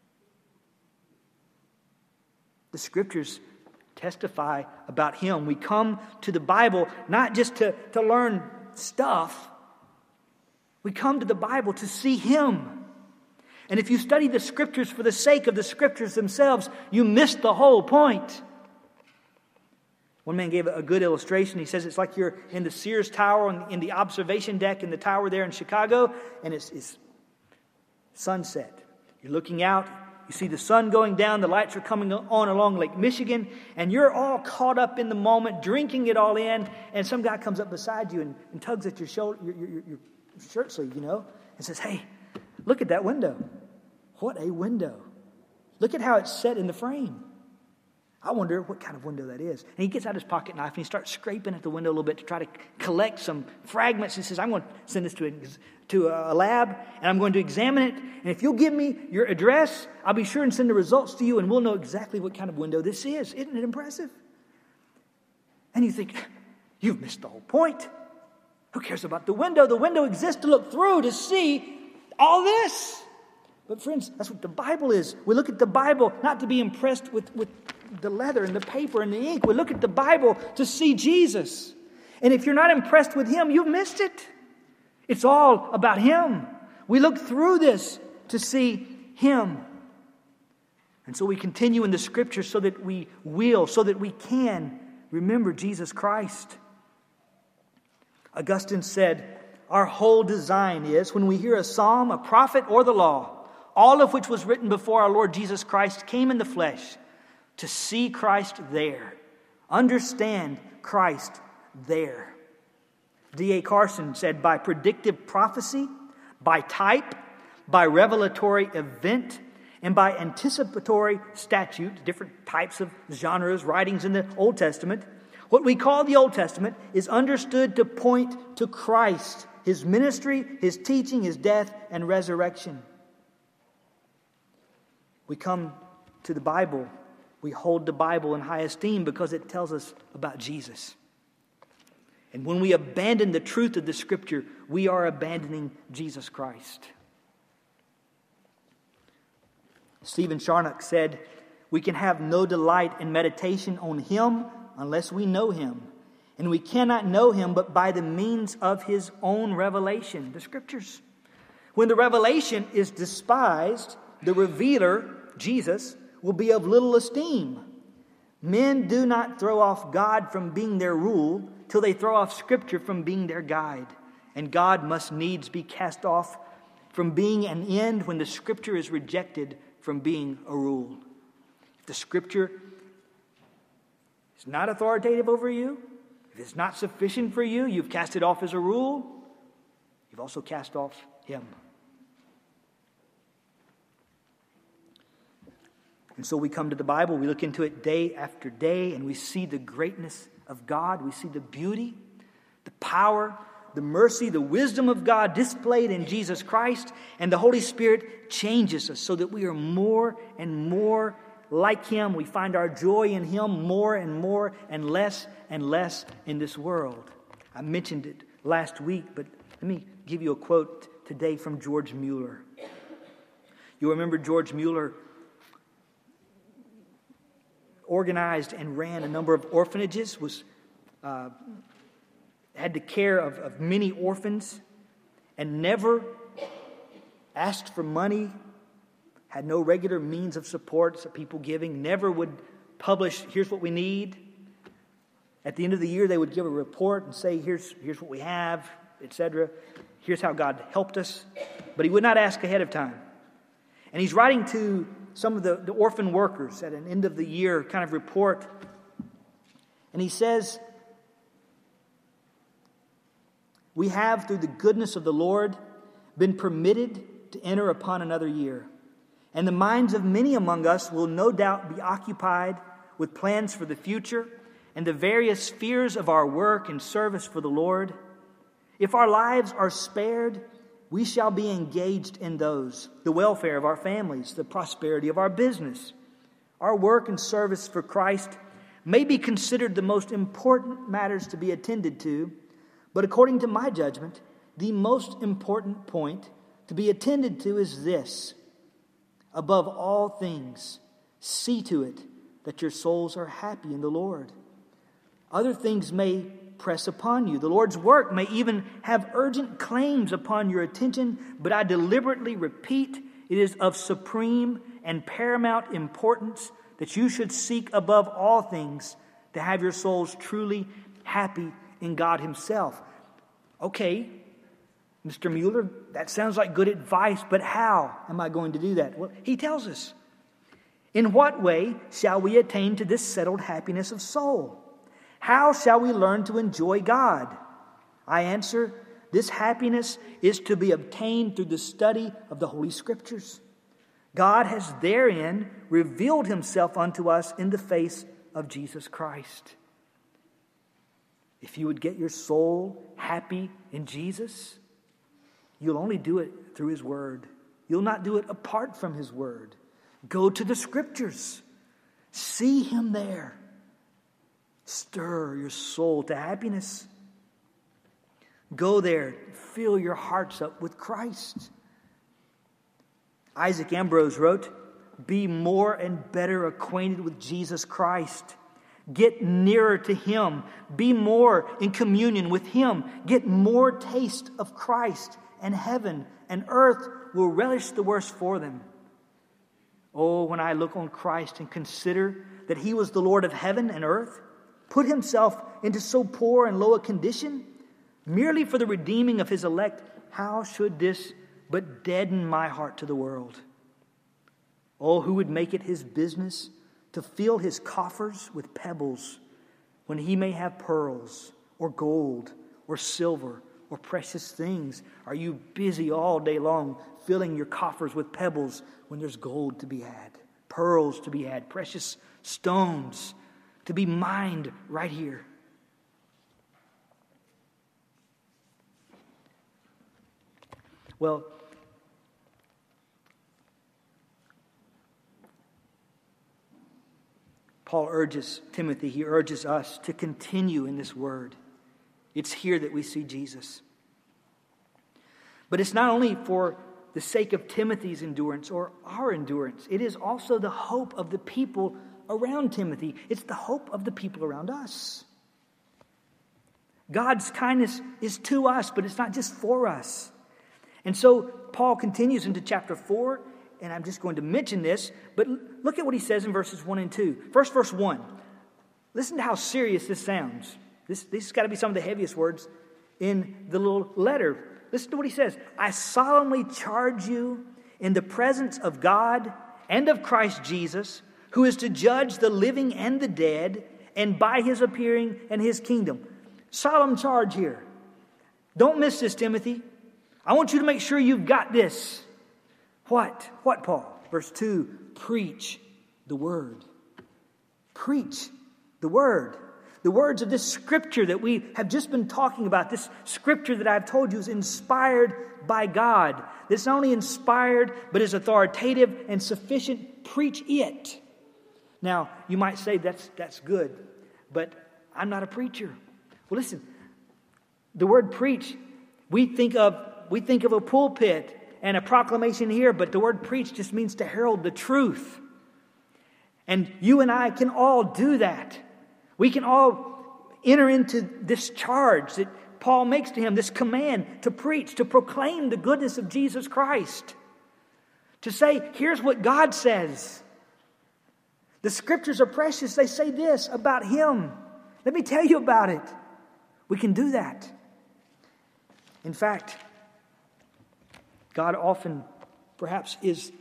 The Scriptures testify about Him. We come to the Bible not just to learn stuff. We come to the Bible to see Him. And if you study the Scriptures for the sake of the Scriptures themselves, you miss the whole point. One man gave a good illustration. He says it's like you're in the Sears Tower in the observation deck in the tower there in Chicago, and it's sunset. You're looking out. You see the sun going down. The lights are coming on along Lake Michigan, and you're all caught up in the moment, drinking it all in. And some guy comes up beside you and tugs at your shoulder, your shirt sleeve, and says, "Hey, look at that window. What a window! Look at how it's set in the frame. I wonder what kind of window that is." And he gets out his pocket knife and he starts scraping at the window a little bit to try to collect some fragments. He says, "I'm going to send this to a lab, and I'm going to examine it. And if you'll give me your address, I'll be sure and send the results to you, and we'll know exactly what kind of window this is." Isn't it impressive? And you think, you've missed the whole point. Who cares about the window? The window exists to look through, to see all this. But friends, that's what the Bible is. We look at the Bible not to be impressed with the leather and the paper and the ink. We look at the Bible to see Jesus. And if you're not impressed with Him, you've missed it. It's all about Him. We look through this to see Him. And so we continue in the Scripture so that we can remember Jesus Christ. Augustine said, "Our whole design is, when we hear a psalm, a prophet, or the law, all of which was written before our Lord Jesus Christ came in the flesh, to see Christ there, understand Christ there." D.A. Carson said, "By predictive prophecy, by type, by revelatory event, and by anticipatory statute," different types of genres, writings in the Old Testament, what we call the Old Testament is understood to point to Christ, His ministry, His teaching, His death, and resurrection. We come to the Bible. We hold the Bible in high esteem because it tells us about Jesus. And when we abandon the truth of the Scripture, we are abandoning Jesus Christ. Stephen Charnock said, "We can have no delight in meditation on Him unless we know Him. And we cannot know Him but by the means of His own revelation," the Scriptures. When the revelation is despised, the revealer, Jesus, will be of little esteem. Men do not throw off God from being their rule till they throw off Scripture from being their guide. And God must needs be cast off from being an end when the Scripture is rejected from being a rule. If the Scripture is not authoritative over you, if it's not sufficient for you, you've cast it off as a rule, you've also cast off Him. And so we come to the Bible, we look into it day after day, and we see the greatness of God. We see the beauty, the power, the mercy, the wisdom of God displayed in Jesus Christ. And the Holy Spirit changes us so that we are more and more like Him. We find our joy in Him more and less in this world. I mentioned it last week, but let me give you a quote today from George Mueller. You remember George Mueller organized and ran a number of orphanages, had the care of many orphans, and never asked for money, had no regular means of support, so people giving, never would publish, "Here's what we need." At the end of the year, they would give a report and say, here's what we have, etc. Here's how God helped us. But he would not ask ahead of time. And he's writing to some of the orphan workers at an end of the year kind of report. And he says, "We have, through the goodness of the Lord, been permitted to enter upon another year. And the minds of many among us will no doubt be occupied with plans for the future and the various spheres of our work and service for the Lord. If our lives are spared, we shall be engaged in those, the welfare of our families, the prosperity of our business. Our work and service for Christ may be considered the most important matters to be attended to, but according to my judgment, the most important point to be attended to is this: above all things, see to it that your souls are happy in the Lord. Other things may press upon you. The Lord's work may even have urgent claims upon your attention, but I deliberately repeat, it is of supreme and paramount importance that you should seek above all things to have your souls truly happy in God Himself. Okay, Mr. Mueller, that sounds like good advice, but how am I going to do that? Well, he tells us. In what way shall we attain to this settled happiness of soul? How shall we learn to enjoy God? I answer, this happiness is to be obtained through the study of the Holy Scriptures. God has therein revealed Himself unto us in the face of Jesus Christ. If you would get your soul happy in Jesus, you'll only do it through His Word. You'll not do it apart from His Word. Go to the Scriptures. See Him there. Stir your soul to happiness. Go there. Fill your hearts up with Christ. Isaac Ambrose wrote, be more and better acquainted with Jesus Christ. Get nearer to Him. Be more in communion with Him. Get more taste of Christ, and heaven and earth will relish the worse for them. Oh, when I look on Christ and consider that He was the Lord of heaven and earth, put Himself into so poor and low a condition, merely for the redeeming of His elect, how should this but deaden my heart to the world? Oh, who would make it his business to fill his coffers with pebbles when he may have pearls or gold or silver or precious things? Are you busy all day long filling your coffers with pebbles when there's gold to be had, pearls to be had, precious stones to be mined right here? Well, Paul urges Timothy, he urges us to continue in this word. It's here that we see Jesus. But it's not only for the sake of Timothy's endurance or our endurance. It is also the hope of the people around Timothy. It's the hope of the people around us. God's kindness is to us, but it's not just for us. And so Paul continues into chapter 4, and I'm just going to mention this, but look at what he says in verses 1 and 2. First, verse 1. Listen to how serious this sounds. This has got to be some of the heaviest words in the little letter. Listen to what he says. I solemnly charge you in the presence of God and of Christ Jesus, who is to judge the living and the dead, and by His appearing and His kingdom. Solemn charge here. Don't miss this, Timothy. I want you to make sure you've got this. What? What, Paul? Verse 2, preach the word. Preach the word. The words of this scripture that we have just been talking about, this scripture that I've told you is inspired by God. It's not only inspired, but is authoritative and sufficient. Preach it. Now, you might say that's good, but I'm not a preacher. Well, listen, the word preach, we think of a pulpit and a proclamation here, but the word preach just means to herald the truth. And you and I can all do that. We can all enter into this charge that Paul makes to him, this command to preach, to proclaim the goodness of Jesus Christ. To say, here's what God says. The scriptures are precious. They say this about Him. Let me tell you about it. We can do that. In fact, God often perhaps is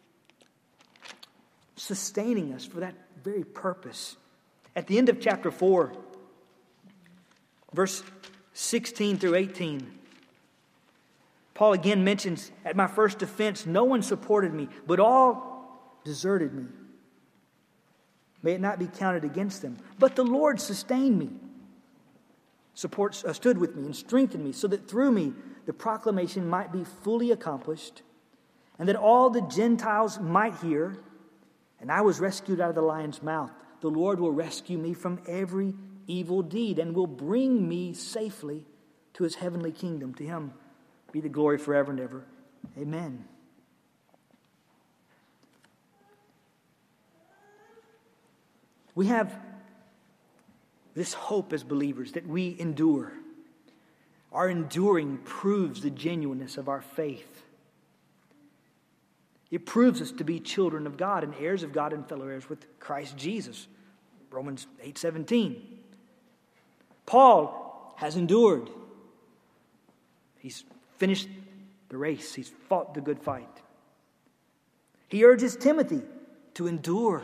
sustaining us for that very purpose. At the end of chapter 4, verse 16 through 18, Paul again mentions, at my first defense, no one supported me, but all deserted me. May it not be counted against them. But the Lord sustained me, stood with me and strengthened me, so that through me the proclamation might be fully accomplished, and that all the Gentiles might hear. And I was rescued out of the lion's mouth. The Lord will rescue me from every evil deed and will bring me safely to His heavenly kingdom. To Him be the glory forever and ever. Amen. We have this hope as believers that we endure. Our enduring proves the genuineness of our faith. It proves us to be children of God and heirs of God and fellow heirs with Christ Jesus. Romans 8:17. Paul has endured. He's finished the race. He's fought the good fight. He urges Timothy to endure.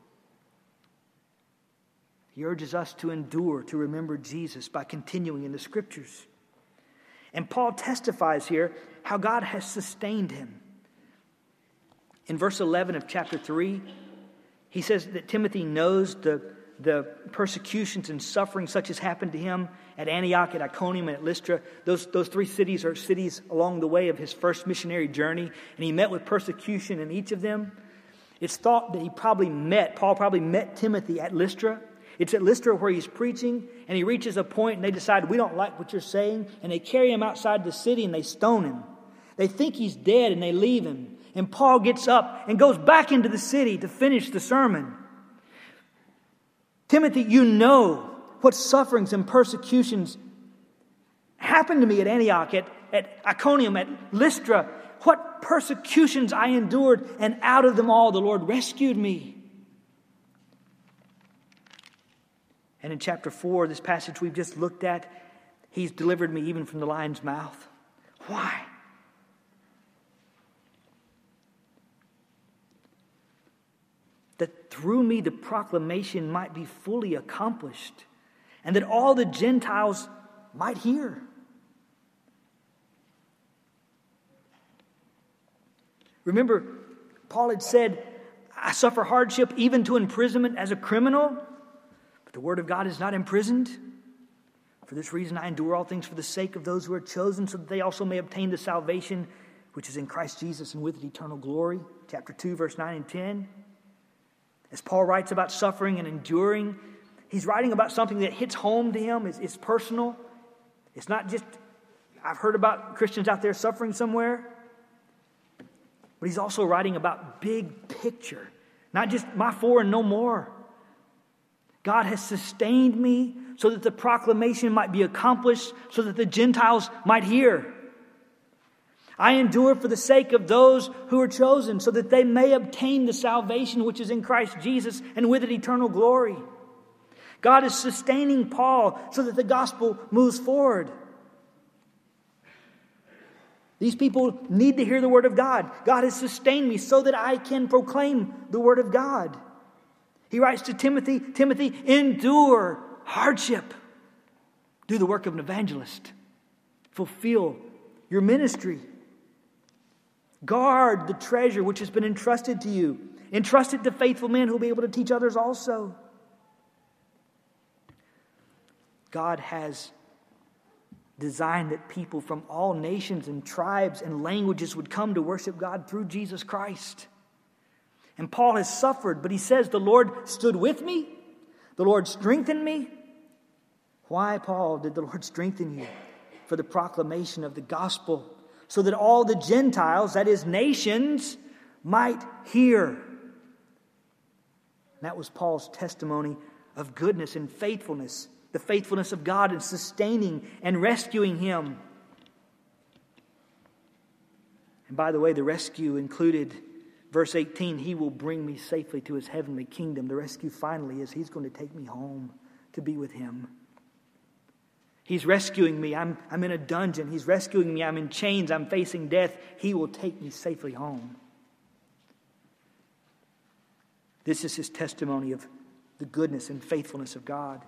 He urges us to endure, to remember Jesus by continuing in the Scriptures. And Paul testifies here how God has sustained him. In verse 11 of chapter 3, he says that Timothy knows the persecutions and suffering such as happened to him at Antioch, at Iconium, and at Lystra. Those three cities are cities along the way of his first missionary journey, and he met with persecution in each of them. It's thought that Paul probably met Timothy at Lystra. It's at Lystra where he's preaching, and he reaches a point, and they decide, we don't like what you're saying, and they carry him outside the city, and they stone him. They think he's dead, and they leave him. And Paul gets up and goes back into the city to finish the sermon. Timothy, you know what sufferings and persecutions happened to me at Antioch, at Iconium, at Lystra. What persecutions I endured, and out of them all the Lord rescued me. And in chapter 4, this passage we've just looked at, he's delivered me even from the lion's mouth. Why? That through me the proclamation might be fully accomplished, and that all the Gentiles might hear. Remember, Paul had said, I suffer hardship even to imprisonment as a criminal, but the word of God is not imprisoned. For this reason I endure all things for the sake of those who are chosen, so that they also may obtain the salvation which is in Christ Jesus and with it eternal glory. Chapter 2, verse 9 and 10. As Paul writes about suffering and enduring, he's writing about something that hits home to him. It's personal. It's not just, I've heard about Christians out there suffering somewhere. But he's also writing about big picture. Not just my for and no more. God has sustained me so that the proclamation might be accomplished, so that the Gentiles might hear. I endure for the sake of those who are chosen, so that they may obtain the salvation which is in Christ Jesus and with it eternal glory. God is sustaining Paul so that the gospel moves forward. These people need to hear the word of God. God has sustained me so that I can proclaim the word of God. He writes to Timothy, Timothy, endure hardship. Do the work of an evangelist. Fulfill your ministry. Guard the treasure which has been entrusted to you. Entrust it to faithful men who will be able to teach others also. God has designed that people from all nations and tribes and languages would come to worship God through Jesus Christ. And Paul has suffered, but he says, the Lord stood with me. The Lord strengthened me. Why, Paul, did the Lord strengthen you? For the proclamation of the gospel, so that all the Gentiles, that is nations, might hear. And that was Paul's testimony of goodness and faithfulness, the faithfulness of God in sustaining and rescuing him. And by the way, the rescue included, verse 18, he will bring me safely to his heavenly kingdom. The rescue finally is he's going to take me home to be with him. He's rescuing me. I'm in a dungeon. He's rescuing me. I'm in chains. I'm facing death. He will take me safely home. This is his testimony of the goodness and faithfulness of God.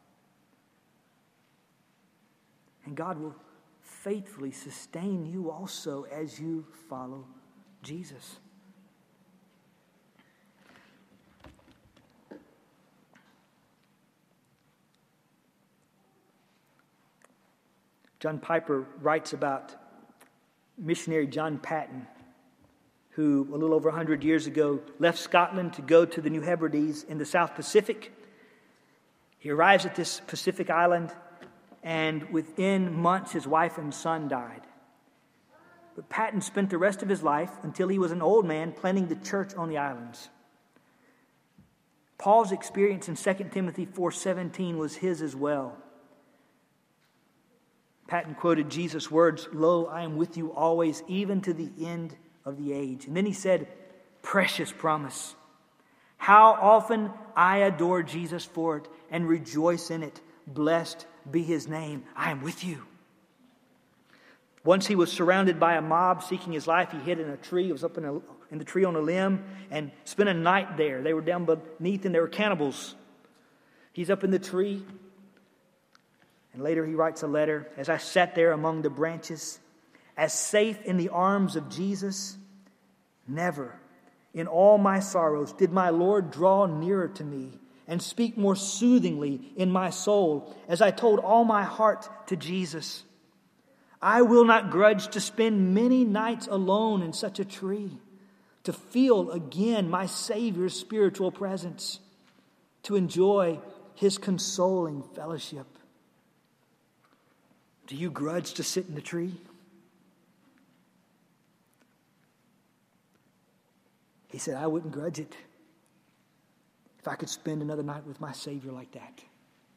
And God will faithfully sustain you also as you follow Jesus. John Piper writes about missionary John Paton, who a little over 100 years ago left Scotland to go to the New Hebrides in the South Pacific. He arrives at this Pacific island, and within months his wife and son died. But Paton spent the rest of his life, until he was an old man, planting the church on the islands. Paul's experience in 2 Timothy 4:17 was his as well. Patton quoted Jesus' words, "Lo, I am with you always, even to the end of the age." And then he said, "Precious promise. How often I adore Jesus for it and rejoice in it. Blessed be his name. I am with you." Once he was surrounded by a mob seeking his life. He hid in a tree. He was up in the tree on a limb and spent a night there. They were down beneath and they were cannibals. He's up in the tree. And later he writes a letter. "As I sat there among the branches, as safe in the arms of Jesus, never in all my sorrows did my Lord draw nearer to me and speak more soothingly in my soul as I told all my heart to Jesus. I will not grudge to spend many nights alone in such a tree, to feel again my Savior's spiritual presence, to enjoy his consoling fellowship." Do you grudge to sit in the tree? He said, "I wouldn't grudge it if I could spend another night with my Savior like that."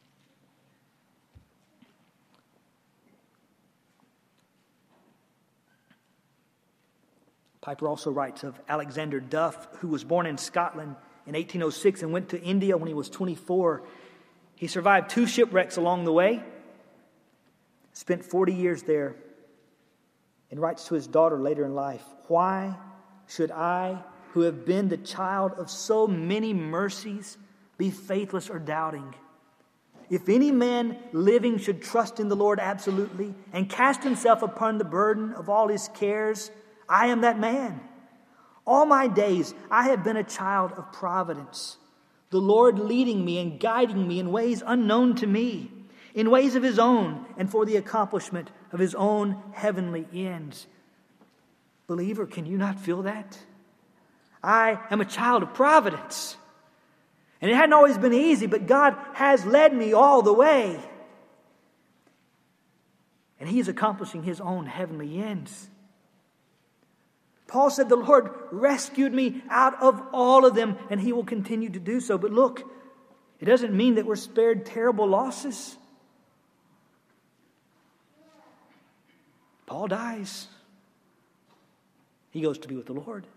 Piper also writes of Alexander Duff, who was born in Scotland in 1806 and went to India when he was 24. He survived 2 shipwrecks along the way, spent 40 years there, and writes to his daughter later in life, "Why should I, who have been the child of so many mercies, be faithless or doubting? If any man living should trust in the Lord absolutely and cast himself upon the burden of all his cares, I am that man. All my days I have been a child of providence, the Lord leading me and guiding me in ways unknown to me, in ways of his own and for the accomplishment of his own heavenly ends." Believer, can you not feel that? I am a child of providence. And it hadn't always been easy, but God has led me all the way. And he is accomplishing his own heavenly ends. Paul said, "The Lord rescued me out of all of them, and he will continue to do so." But look, it doesn't mean that we're spared terrible losses. Paul dies. He goes to be with the Lord.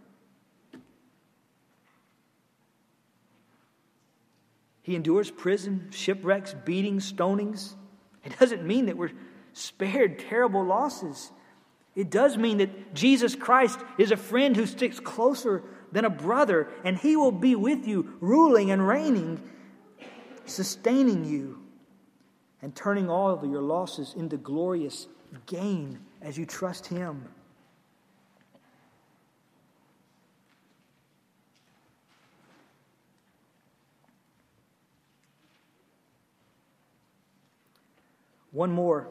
He endures prison, shipwrecks, beatings, stonings. It doesn't mean that we're spared terrible losses. It does mean that Jesus Christ is a friend who sticks closer than a brother, and he will be with you, ruling and reigning, sustaining you, and turning all of your losses into glorious gain as you trust him. One more.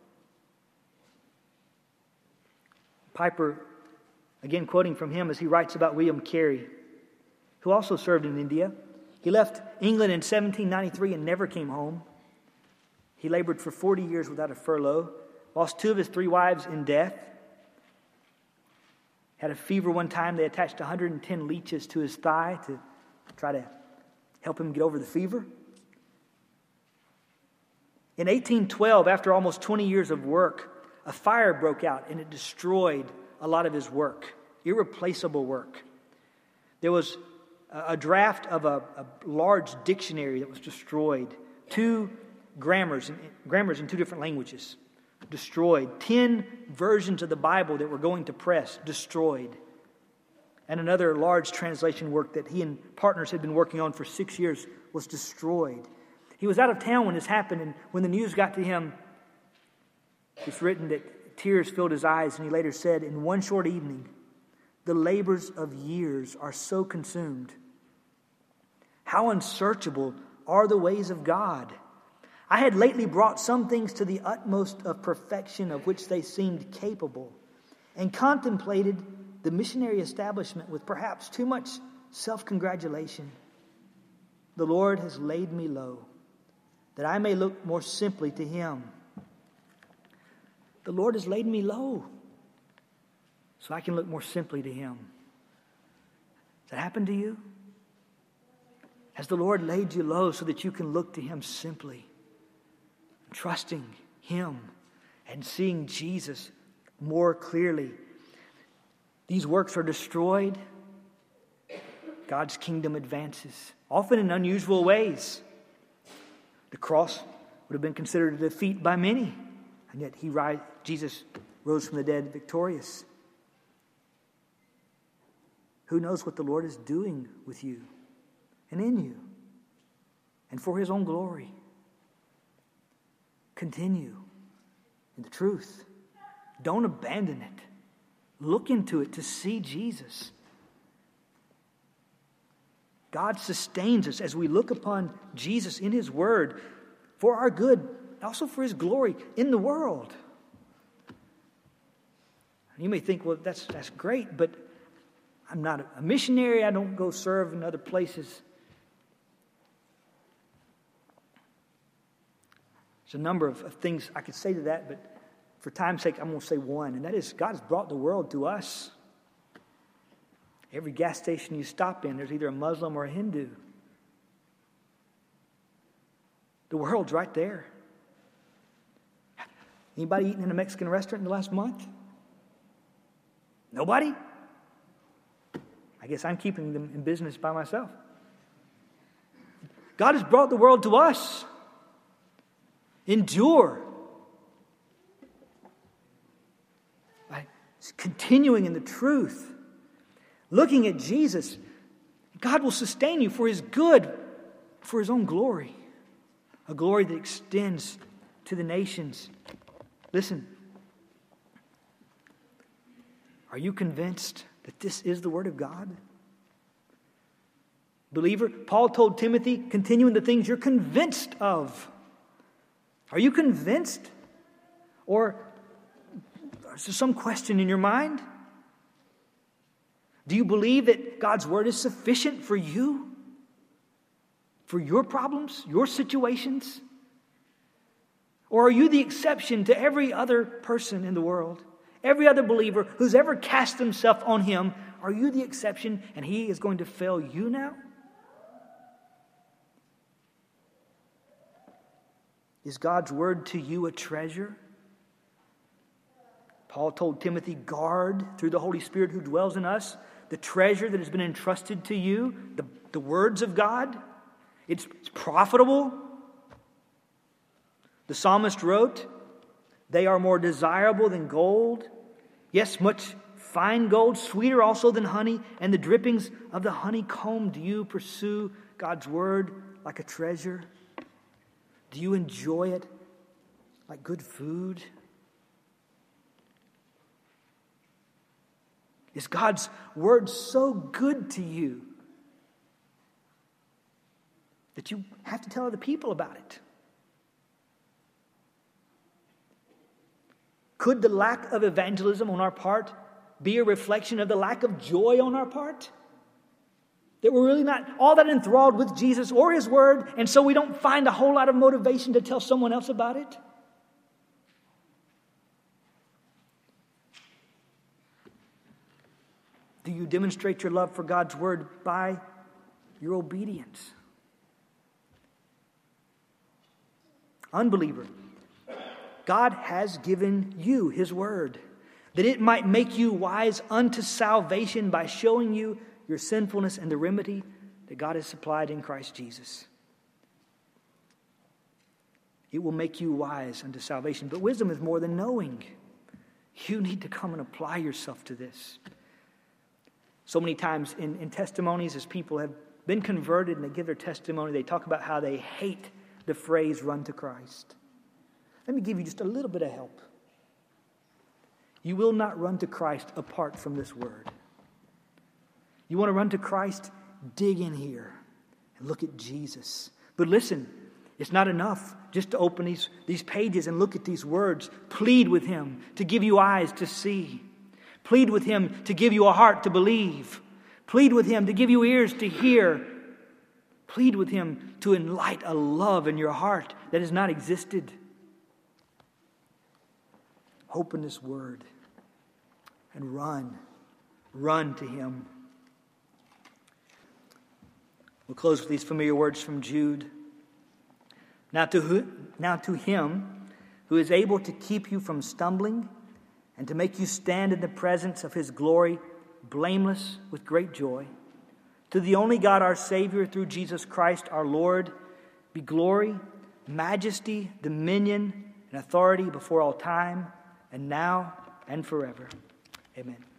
Piper, again quoting from him as he writes about William Carey, who also served in India. He left England in 1793 and never came home. He labored for 40 years without a furlough, lost 2 of his 3 wives in death, had a fever one time. They attached 110 leeches to his thigh to try to help him get over the fever. In 1812, after almost 20 years of work, a fire broke out and it destroyed a lot of his work, irreplaceable work. There was a draft of a large dictionary that was destroyed, 2 grammars in 2 different languages destroyed, 10 versions of the Bible that were going to press destroyed, and another large translation work that he and partners had been working on for 6 years was destroyed. He was out of town when this happened, and when the news got to him, it's written that tears filled his eyes, and he later said, "In one short evening, the labors of years are so consumed. How unsearchable are the ways of God. I had lately brought some things to the utmost of perfection of which they seemed capable, and contemplated the missionary establishment with perhaps too much self-congratulation. The Lord has laid me low, that I may look more simply to him." The Lord has laid me low so I can look more simply to him. Does that happen to you? Has the Lord laid you low so that you can look to Him simply, trusting Him and seeing Jesus more clearly? These works are destroyed. God's kingdom advances, often in unusual ways. The cross would have been considered a defeat by many, and yet Jesus rose from the dead victorious. Who knows what the Lord is doing with you and in you, and for His own glory? Continue in the truth. Don't abandon it. Look into it to see Jesus. God sustains us as we look upon Jesus in His Word for our good, also for His glory in the world. You may think, well, that's great, but I'm not a missionary. I don't go serve in other places. There's a number of things I could say to that, but for time's sake, I'm going to say one, and that is God has brought the world to us. Every gas station you stop in, there's either a Muslim or a Hindu. The world's right there. Anybody eaten in a Mexican restaurant in the last month? Nobody? I guess I'm keeping them in business by myself. God has brought the world to us. Endure. By continuing in the truth. Looking at Jesus, God will sustain you for His good, for His own glory. A glory that extends to the nations. Listen. Are you convinced that this is the Word of God? Believer, Paul told Timothy, continue in the things you're convinced of. Are you convinced? Or is there some question in your mind? Do you believe that God's Word is sufficient for you? For your problems, your situations? Or are you the exception to every other person in the world? Every other believer who's ever cast himself on Him, are you the exception and He is going to fail you now? Is God's Word to you a treasure? Paul told Timothy, guard through the Holy Spirit who dwells in us the treasure that has been entrusted to you, the words of God. It's profitable. The psalmist wrote, they are more desirable than gold. Yes, much fine gold, sweeter also than honey, and the drippings of the honeycomb. Do you pursue God's Word like a treasure? Do you enjoy it like good food? Is God's Word so good to you that you have to tell other people about it? Could the lack of evangelism on our part be a reflection of the lack of joy on our part? That we're really not all that enthralled with Jesus or His Word, and so we don't find a whole lot of motivation to tell someone else about it? Do you demonstrate your love for God's Word by your obedience? Unbeliever, God has given you His Word, that it might make you wise unto salvation by showing you your sinfulness and the remedy that God has supplied in Christ Jesus. It will make you wise unto salvation. But wisdom is more than knowing. You need to come and apply yourself to this. So many times in testimonies, as people have been converted and they give their testimony, they talk about how they hate the phrase run to Christ. Let me give you just a little bit of help. You will not run to Christ apart from this Word. You want to run to Christ? Dig in here and look at Jesus. But listen, it's not enough just to open these pages and look at these words. Plead with Him to give you eyes to see. Plead with Him to give you a heart to believe. Plead with Him to give you ears to hear. Plead with Him to enlight a love in your heart that has not existed. Open this Word and run. Run to Him. We'll close with these familiar words from Jude. Now to him who is able to keep you from stumbling and to make you stand in the presence of his glory, blameless with great joy. To the only God, our Savior, through Jesus Christ our Lord, be glory, majesty, dominion, and authority before all time, and now and forever. Amen.